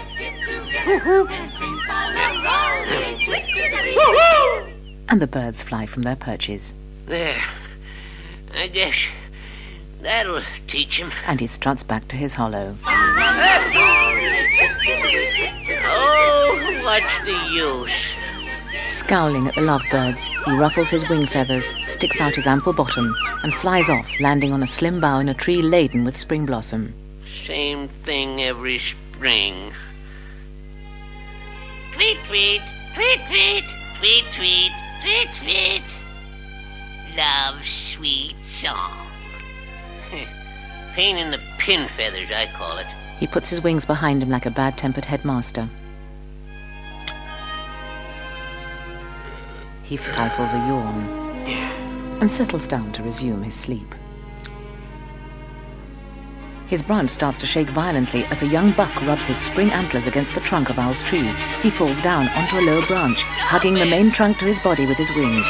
A: And the birds fly from their perches.
C: There. I guess that'll teach him.
A: And he struts back to his hollow.
C: Oh, what's the use?
A: Scowling at the lovebirds, he ruffles his wing feathers, sticks out his ample bottom, and flies off, landing on a slim bough in a tree laden with spring blossom.
C: Same thing every spring. Tweet, tweet, tweet, tweet, tweet, tweet, tweet, tweet. Love's sweet song. Pain in the pin feathers, I call it.
A: He puts his wings behind him like a bad-tempered headmaster. He stifles a yawn and settles down to resume his sleep. His branch starts to shake violently as a young buck rubs his spring antlers against the trunk of Owl's tree. He falls down onto a low branch, hugging the main trunk to his body with his wings.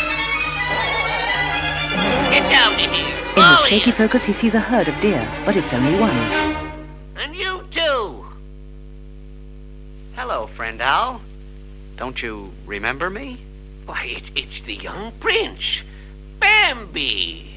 C: Get down to here.
A: In his shaky focus, he sees a herd of deer, but it's only one.
C: And you too.
H: Hello, friend Owl. Don't you remember me?
C: Why, it's the young prince, Bambi.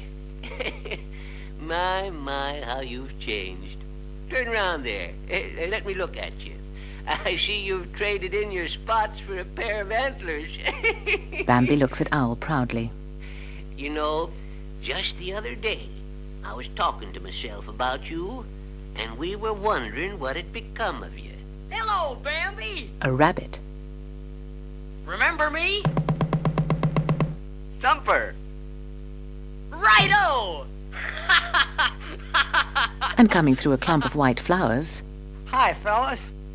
C: My, how you've changed. Turn around there. Let me look at you. I see you've traded in your spots for a pair of antlers.
A: Bambi looks at Owl proudly.
C: You know, just the other day, I was talking to myself about you, and we were wondering what had become of you.
H: Hello, Bambi.
A: A rabbit.
H: Remember me? Thumper. Righto!
A: And coming through a clump of white flowers,
H: Hi, fellas.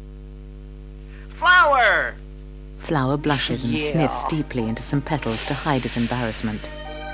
H: Flower!
A: Flower blushes and
H: Yeah.
A: sniffs deeply into some petals to hide his embarrassment.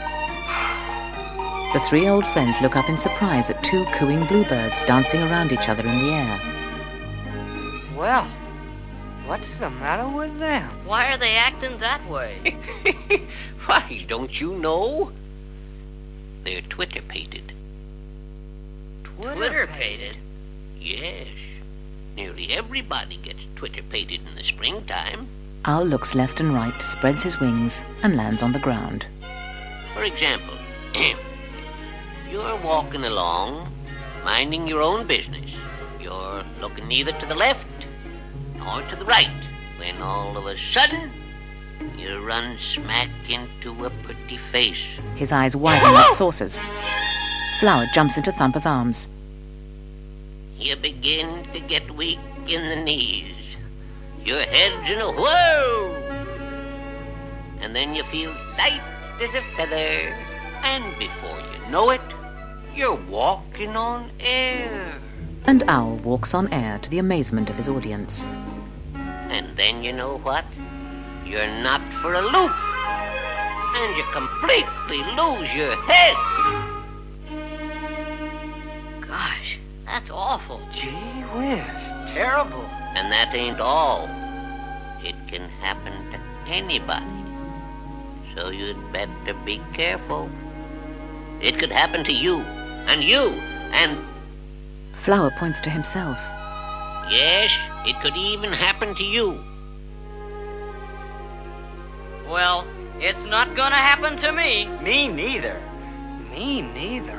A: The three old friends look up in surprise at two cooing bluebirds dancing around each other in the air.
I: Well, what's the matter with them?
J: Why are they acting that way?
C: Why, don't you know? They're Twitter-pated.
J: Twitter-pated?
C: Yes. Nearly everybody gets Twitter-pated in the springtime.
A: Owl looks left and right, spreads his wings, and lands on the ground.
C: For example, you're walking along, minding your own business. You're looking neither to the left nor to the right, when all of a sudden, you run smack into a pretty face.
A: His eyes widen like saucers. Flower jumps into Thumper's arms.
C: You begin to get weak in the knees. Your head's in a whirl. And then you feel light as a feather. And before you know it, you're walking on air.
A: And Owl walks on air to the amazement of his audience.
C: And then you know what? You're knocked for a loop. And you completely lose your head.
J: Gosh, that's awful.
I: Gee whiz, terrible.
C: And that ain't all. It can happen to anybody. So you'd better be careful. It could happen to you, and...
A: Flower points to himself.
C: Yes, it could even happen to you.
J: Well, it's not gonna happen to me.
I: Me neither. Me neither.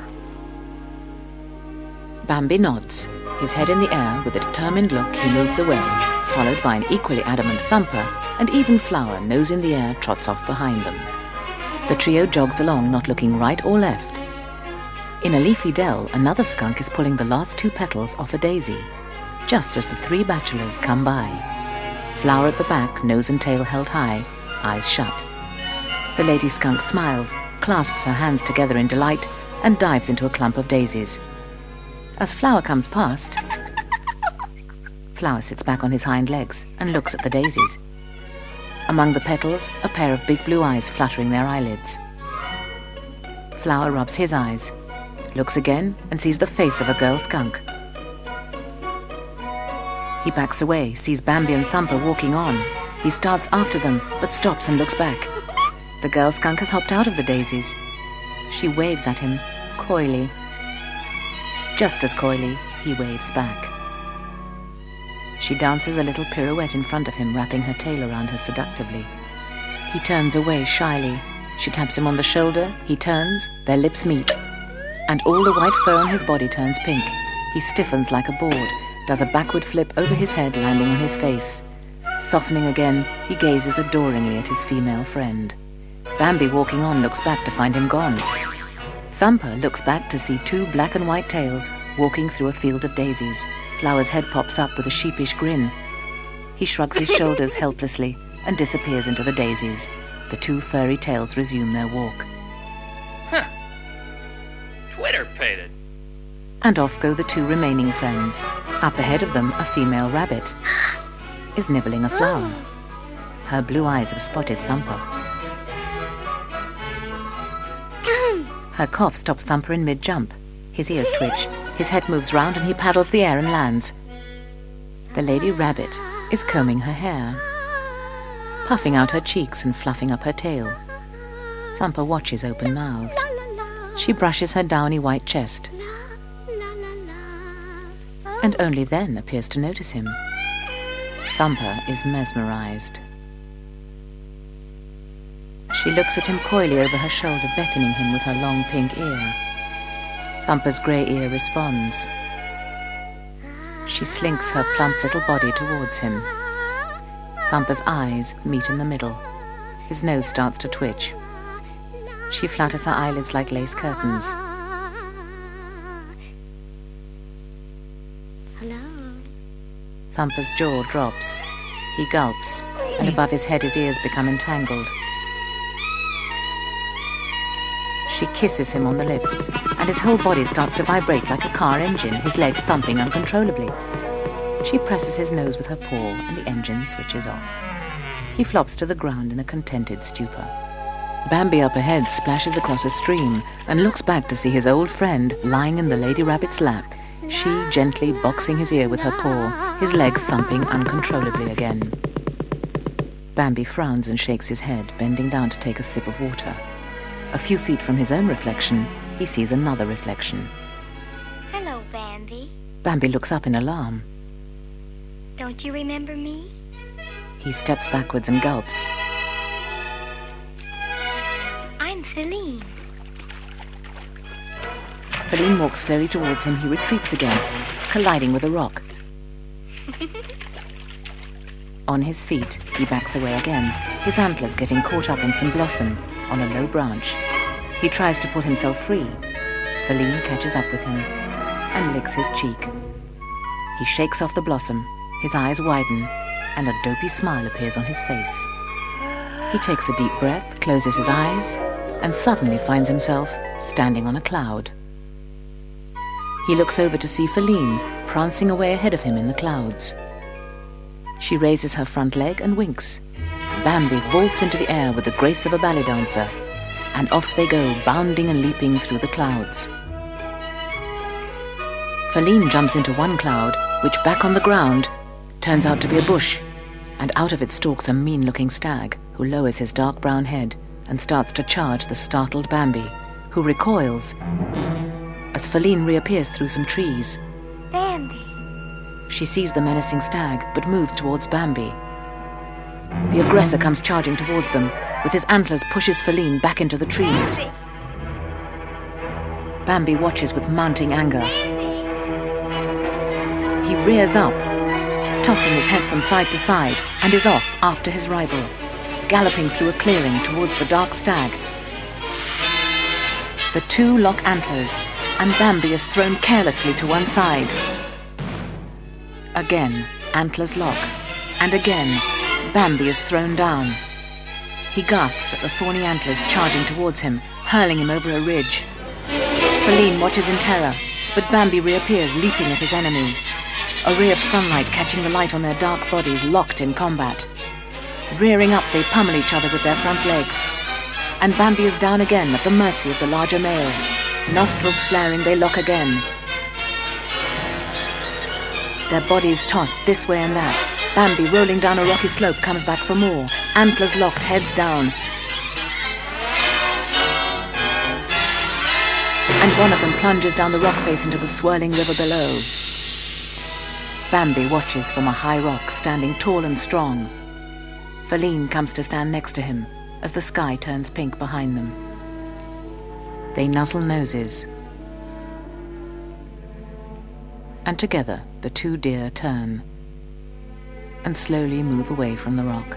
A: Bambi nods. His head in the air, with a determined look, he moves away, followed by an equally adamant Thumper, and even Flower, nose in the air, trots off behind them. The trio jogs along, not looking right or left. In a leafy dell, another skunk is pulling the last 2 petals off a daisy, just as the 3 bachelors come by. Flower at the back, nose and tail held high, eyes shut. The lady skunk smiles, clasps her hands together in delight, and dives into a clump of daisies. As Flower comes past, Flower sits back on his hind legs and looks at the daisies. Among the petals, a pair of big blue eyes fluttering their eyelids. Flower rubs his eyes, looks again and sees the face of a girl skunk. He backs away, sees Bambi and Thumper walking on. He starts after them, but stops and looks back. The girl skunk has hopped out of the daisies. She waves at him, coyly. Just as coyly, he waves back. She dances a little pirouette in front of him, wrapping her tail around her seductively. He turns away shyly. She taps him on the shoulder, he turns, their lips meet. And all the white fur on his body turns pink. He stiffens like a board, does a backward flip over his head, landing on his face. Softening again, he gazes adoringly at his female friend. Bambi, walking on, looks back to find him gone. Thumper looks back to see 2 black and white tails walking through a field of daisies. Flower's head pops up with a sheepish grin. He shrugs his shoulders helplessly and disappears into the daisies. The 2 furry tails resume their walk.
J: Huh. Twitter-pated.
A: And off go the 2 remaining friends. Up ahead of them, a female rabbit is nibbling a flower. Her blue eyes have spotted Thumper. Her cough stops Thumper in mid-jump. His ears twitch. His head moves round and he paddles the air and lands. The lady rabbit is combing her hair, puffing out her cheeks and fluffing up her tail. Thumper watches open-mouthed. She brushes her downy white chest, and only then appears to notice him. Thumper is mesmerized. She looks at him coyly over her shoulder, beckoning him with her long pink ear. Thumper's grey ear responds. She slinks her plump little body towards him. Thumper's eyes meet in the middle. His nose starts to twitch. She flutters her eyelids like lace curtains.
B: Hello.
A: Thumper's jaw drops. He gulps, and above his head his ears become entangled. She kisses him on the lips, and his whole body starts to vibrate like a car engine, his leg thumping uncontrollably. She presses his nose with her paw, and the engine switches off. He flops to the ground in a contented stupor. Bambi up ahead splashes across a stream and looks back to see his old friend lying in the lady rabbit's lap, she gently boxing his ear with her paw, his leg thumping uncontrollably again. Bambi frowns and shakes his head, bending down to take a sip of water. A few feet from his own reflection, he sees another reflection.
B: Hello, Bambi.
A: Bambi looks up in alarm.
B: Don't you remember me?
A: He steps backwards and gulps.
B: I'm Feline.
A: Feline walks slowly towards him. He retreats again, colliding with a rock. On his feet, he backs away again, his antlers getting caught up in some blossom on a low branch. He tries to pull himself free. Feline catches up with him and licks his cheek. He shakes off the blossom, his eyes widen, and a dopey smile appears on his face. He takes a deep breath, closes his eyes, and suddenly finds himself standing on a cloud. He looks over to see Feline prancing away ahead of him in the clouds. She raises her front leg and winks. Bambi vaults into the air with the grace of a ballet dancer, and off they go, bounding and leaping through the clouds. Feline jumps into one cloud, which back on the ground turns out to be a bush, and out of it stalks a mean-looking stag, who lowers his dark brown head and starts to charge the startled Bambi, who recoils as Feline reappears through some trees.
B: Bambi.
A: She sees the menacing stag, but moves towards Bambi. The aggressor comes charging towards them. With his antlers, pushes Feline back into the trees. Bambi watches with mounting anger. He rears up, tossing his head from side to side, and is off after his rival, galloping through a clearing towards the dark stag. The two lock antlers, and Bambi is thrown carelessly to one side. Again, antlers lock, and again, Bambi is thrown down. He gasps at the thorny antlers charging towards him, hurling him over a ridge. Feline watches in terror, but Bambi reappears, leaping at his enemy. A ray of sunlight catching the light on their dark bodies, locked in combat. Rearing up, they pummel each other with their front legs. And Bambi is down again at the mercy of the larger male. Nostrils flaring, they lock again. Their bodies tossed this way and that. Bambi, rolling down a rocky slope, comes back for more. Antlers locked, heads down. And one of them plunges down the rock face into the swirling river below. Bambi watches from a high rock, standing tall and strong. Feline comes to stand next to him as the sky turns pink behind them. They nuzzle noses. And together, the two deer turn and slowly move away from the rock.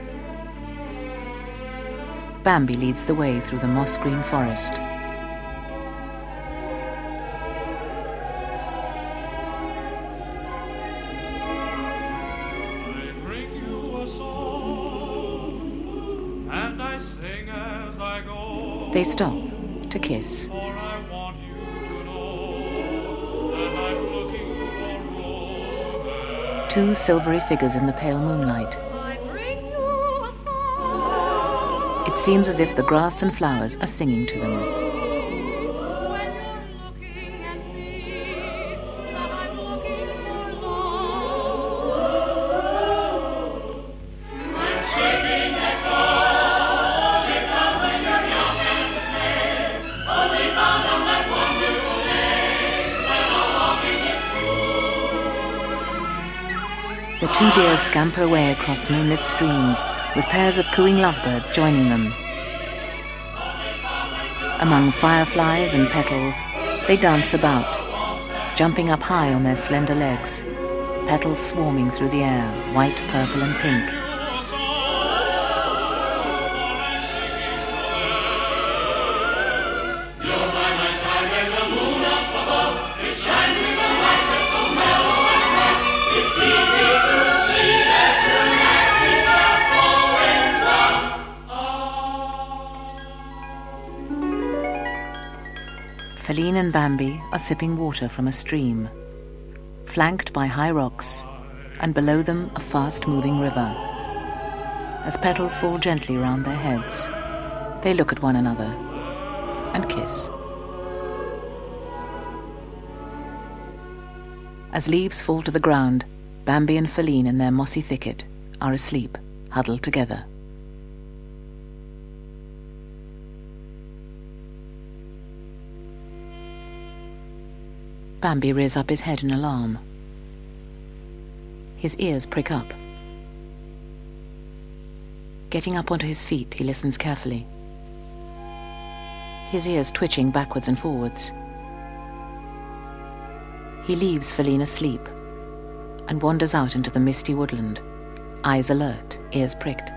A: Bambi leads the way through the moss-green forest. They stop to kiss. Two silvery figures in the pale moonlight. It seems as if the grass and flowers are singing to them. The two deer scamper away across moonlit streams, with pairs of cooing lovebirds joining them. Among fireflies and petals, they dance about, jumping up high on their slender legs, petals swarming through the air, white, purple, and pink. Feline and Bambi are sipping water from a stream, flanked by high rocks, and below them a fast-moving river. As petals fall gently round their heads, they look at one another and kiss. As leaves fall to the ground, Bambi and Feline in their mossy thicket are asleep, huddled together. Bambi rears up his head in alarm. His ears prick up. Getting up onto his feet, he listens carefully. His ears twitching backwards and forwards. He leaves Feline asleep and wanders out into the misty woodland, eyes alert, ears pricked.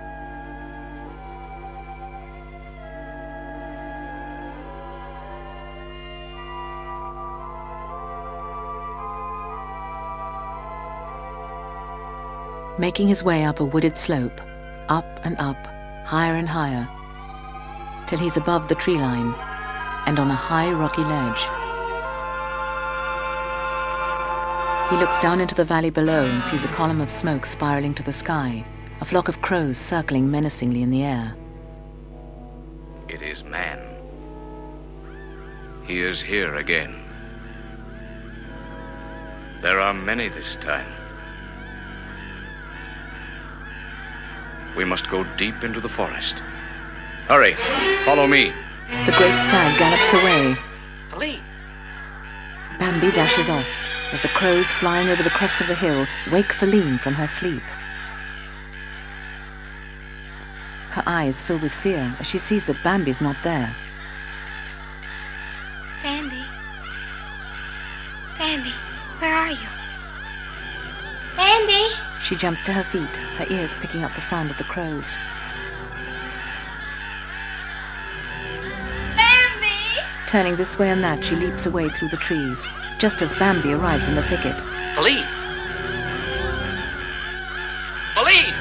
A: Making his way up a wooded slope, up and up, higher and higher, till he's above the tree line and on a high rocky ledge. He looks down into the valley below and sees a column of smoke spiraling to the sky, a flock of crows circling menacingly in the air.
E: It is man. He is here again. There are many this time. We must go deep into the forest. Hurry, follow me.
A: The great stag gallops away.
H: Feline!
A: Bambi dashes off as the crows flying over the crest of the hill wake Feline from her sleep. Her eyes fill with fear as she sees that Bambi's not there.
B: Bambi. Bambi, where are you? Bambi!
A: She jumps to her feet, her ears picking up the sound of the crows.
B: Bambi!
A: Turning this way and that, she leaps away through the trees, just as Bambi arrives in the thicket.
H: Feline! Feline!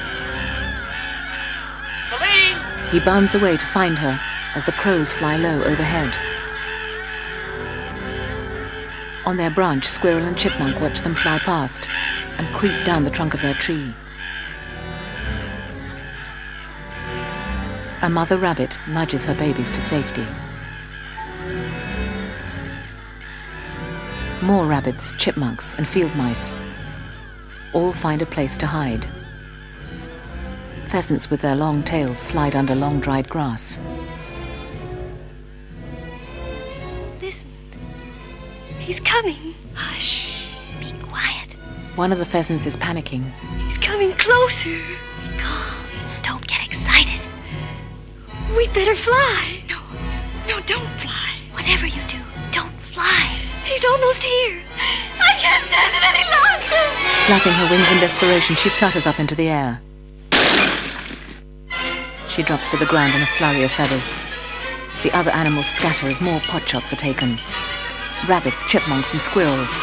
H: Feline!
A: He bounds away to find her as the crows fly low overhead. On their branch, squirrel and chipmunk watch them fly past and creep down the trunk of their tree. A mother rabbit nudges her babies to safety. More rabbits, chipmunks, and field mice all find a place to hide. Pheasants with their long tails slide under long dried grass.
B: Listen. He's coming. Hush. Be quiet.
A: One of the pheasants is panicking.
B: He's coming closer. Be calm. Don't get excited. We'd better fly. No, don't fly. Whatever you do, don't fly. He's almost here. I can't stand it any longer.
A: Flapping her wings in desperation, she flutters up into the air. She drops to the ground in a flurry of feathers. The other animals scatter as more potshots are taken. Rabbits, chipmunks, and squirrels.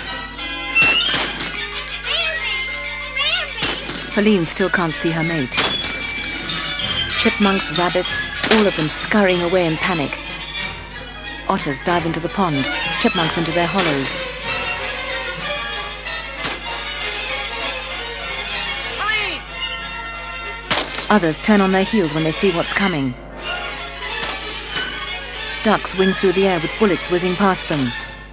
A: Feline still can't see her mate. Chipmunks, rabbits, all of them scurrying away in panic. Otters dive into the pond, chipmunks into their hollows. Others turn on their heels when they see what's coming. Ducks wing through the air with bullets whizzing past them.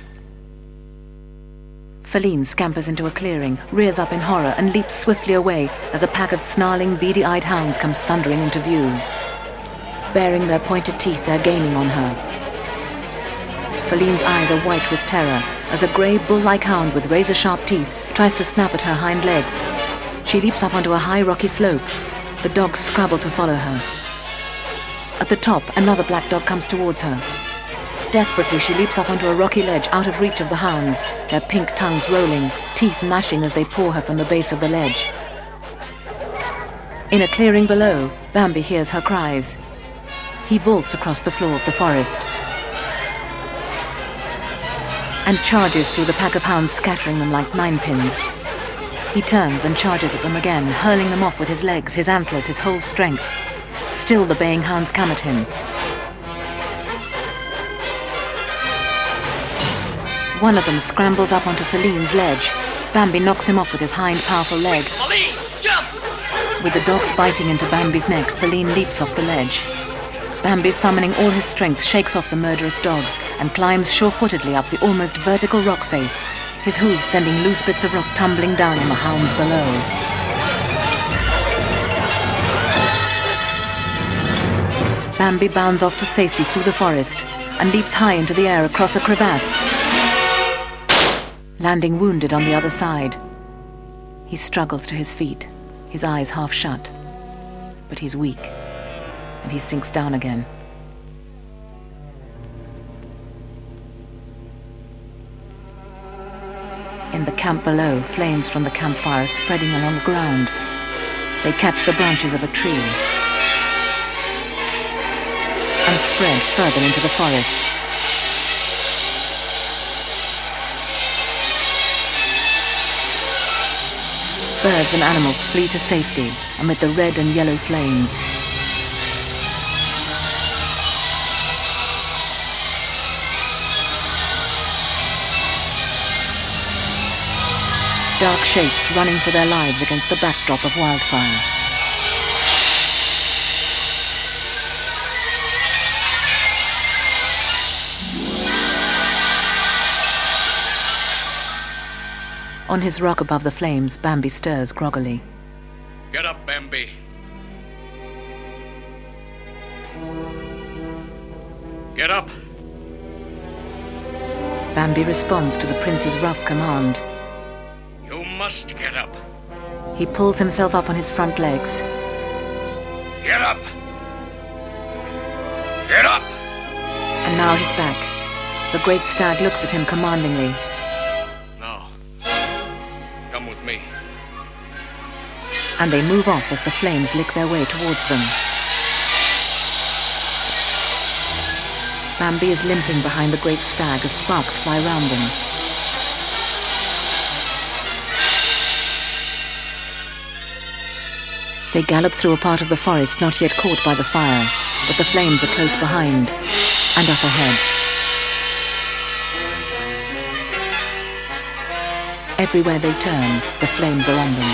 A: Feline scampers into a clearing, rears up in horror, and leaps swiftly away as a pack of snarling, beady-eyed hounds comes thundering into view. Baring their pointed teeth, they're gaining on her. Feline's eyes are white with terror as a grey, bull-like hound with razor-sharp teeth tries to snap at her hind legs. She leaps up onto a high, rocky slope. The dogs scrabble to follow her. At the top, another black dog comes towards her. Desperately, she leaps up onto a rocky ledge out of reach of the hounds, their pink tongues rolling, teeth gnashing as they paw her from the base of the ledge. In a clearing below, Bambi hears her cries. He vaults across the floor of the forest and charges through the pack of hounds, scattering them like ninepins. He turns and charges at them again, hurling them off with his legs, his antlers, his whole strength. Still the baying hounds come at him. One of them scrambles up onto Feline's ledge. Bambi knocks him off with his hind powerful leg.
H: Feline, jump!
A: With the dogs biting into Bambi's neck, Feline leaps off the ledge. Bambi, summoning all his strength, shakes off the murderous dogs and climbs sure-footedly up the almost vertical rock face, his hooves sending loose bits of rock tumbling down on the hounds below. Bambi bounds off to safety through the forest and leaps high into the air across a crevasse, landing wounded on the other side. He struggles to his feet, his eyes half shut, but he's weak, and he sinks down again. In the camp below, flames from the campfire are spreading along the ground. They catch the branches of a tree and spread further into the forest. Birds and animals flee to safety amid the red and yellow flames. Dark shapes running for their lives against the backdrop of wildfire. On his rock above the flames, Bambi stirs groggily.
E: Get up, Bambi. Get up.
A: Bambi responds to the prince's rough command.
E: You must get up.
A: He pulls himself up on his front legs.
E: Get up. Get up.
A: And now he's back. The great stag looks at him commandingly.
E: Now, come with me.
A: And they move off as the flames lick their way towards them. Bambi is limping behind the great stag as sparks fly round them. They gallop through a part of the forest not yet caught by the fire, but the flames are close behind and up ahead. Everywhere they turn, the flames are on them.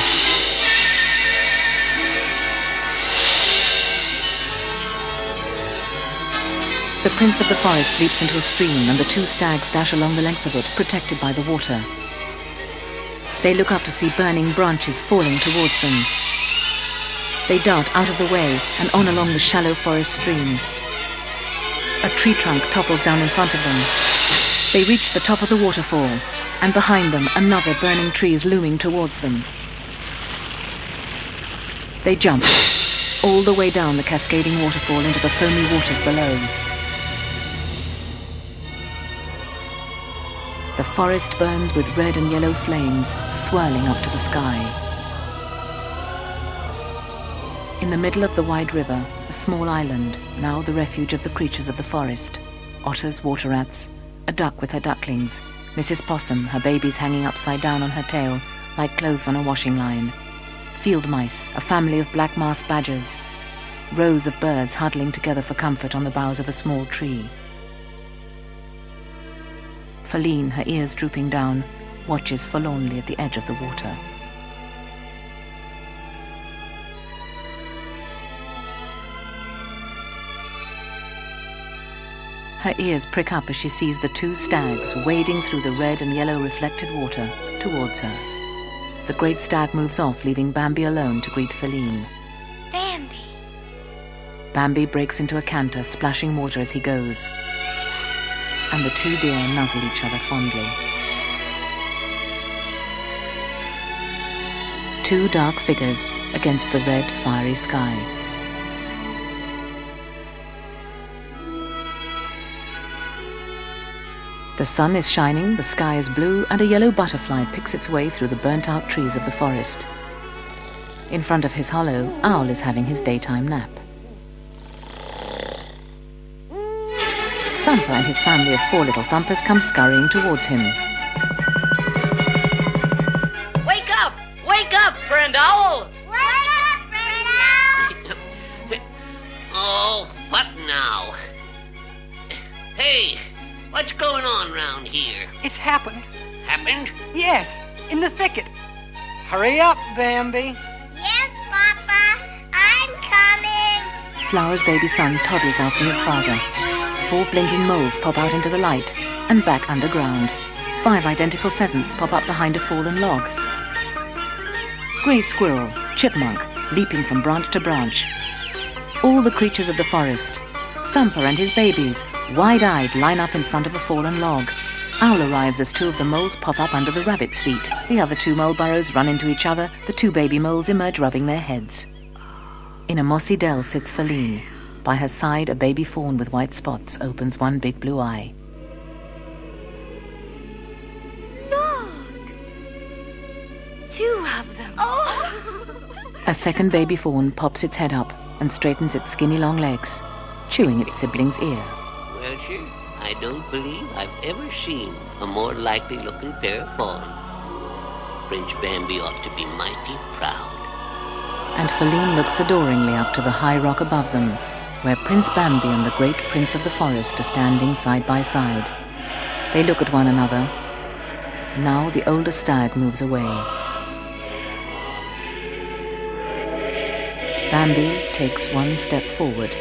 A: The prince of the forest leaps into a stream and the two stags dash along the length of it, protected by the water. They look up to see burning branches falling towards them. They dart out of the way and on along the shallow forest stream. A tree trunk topples down in front of them. They reach the top of the waterfall, and behind them another burning tree is looming towards them. They jump all the way down the cascading waterfall into the foamy waters below. The forest burns with red and yellow flames, swirling up to the sky. In the middle of the wide river, a small island, now the refuge of the creatures of the forest. Otters, water rats, a duck with her ducklings, Mrs. Possum, her babies hanging upside down on her tail, like clothes on a washing line. Field mice, a family of black-masked badgers. Rows of birds huddling together for comfort on the boughs of a small tree. Feline, her ears drooping down, watches forlornly at the edge of the water. Her ears prick up as she sees the two stags wading through the red and yellow reflected water towards her. The great stag moves off, leaving Bambi alone to greet Feline.
B: Bambi.
A: Bambi breaks into a canter, splashing water as he goes. And the two deer nuzzle each other fondly. Two dark figures against the red, fiery sky. The sun is shining, the sky is blue, and a yellow butterfly picks its way through the burnt-out trees of the forest. In front of his hollow, Owl is having his daytime nap. Thumper and his family of 4 little thumpers come scurrying towards him.
J: Wake up! Wake up, friend Owl!
B: Wake up, friend Owl!
C: Oh, what now? Hey, what's going on round here?
I: It's happened.
C: Happened?
I: Yes, in the thicket. Hurry up, Bambi.
B: Yes, Papa, I'm coming.
A: Flower's baby son toddles after his father. 4 blinking moles pop out into the light and back underground. 5 identical pheasants pop up behind a fallen log. Grey squirrel, chipmunk, leaping from branch to branch. All the creatures of the forest. Thumper and his babies, wide-eyed, line up in front of a fallen log. Owl arrives as 2 of the moles pop up under the rabbit's feet. The other 2 mole burrows run into each other. The 2 baby moles emerge rubbing their heads. In a mossy dell sits Feline. By her side, a baby fawn with white spots opens one big blue eye.
D: Look! 2 of them.
B: Oh!
A: A second baby fawn pops its head up and straightens its skinny long legs, chewing its sibling's ear.
C: Well, sure, I don't believe I've ever seen a more likely-looking pair of fawns. Prince Bambi ought to be mighty proud.
A: And Feline looks adoringly up to the high rock above them, where Prince Bambi and the great prince of the forest are standing side by side. They look at one another. Now the older stag moves away. Bambi takes 1 step forward.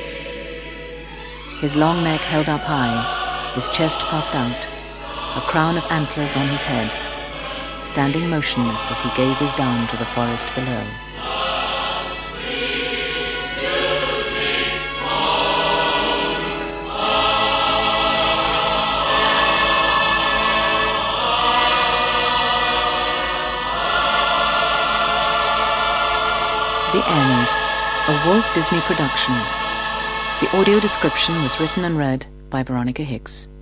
A: His long neck held up high, his chest puffed out, a crown of antlers on his head, standing motionless as he gazes down to the forest below. The End, a Walt Disney production. The audio description was written and read by Veronica Hicks.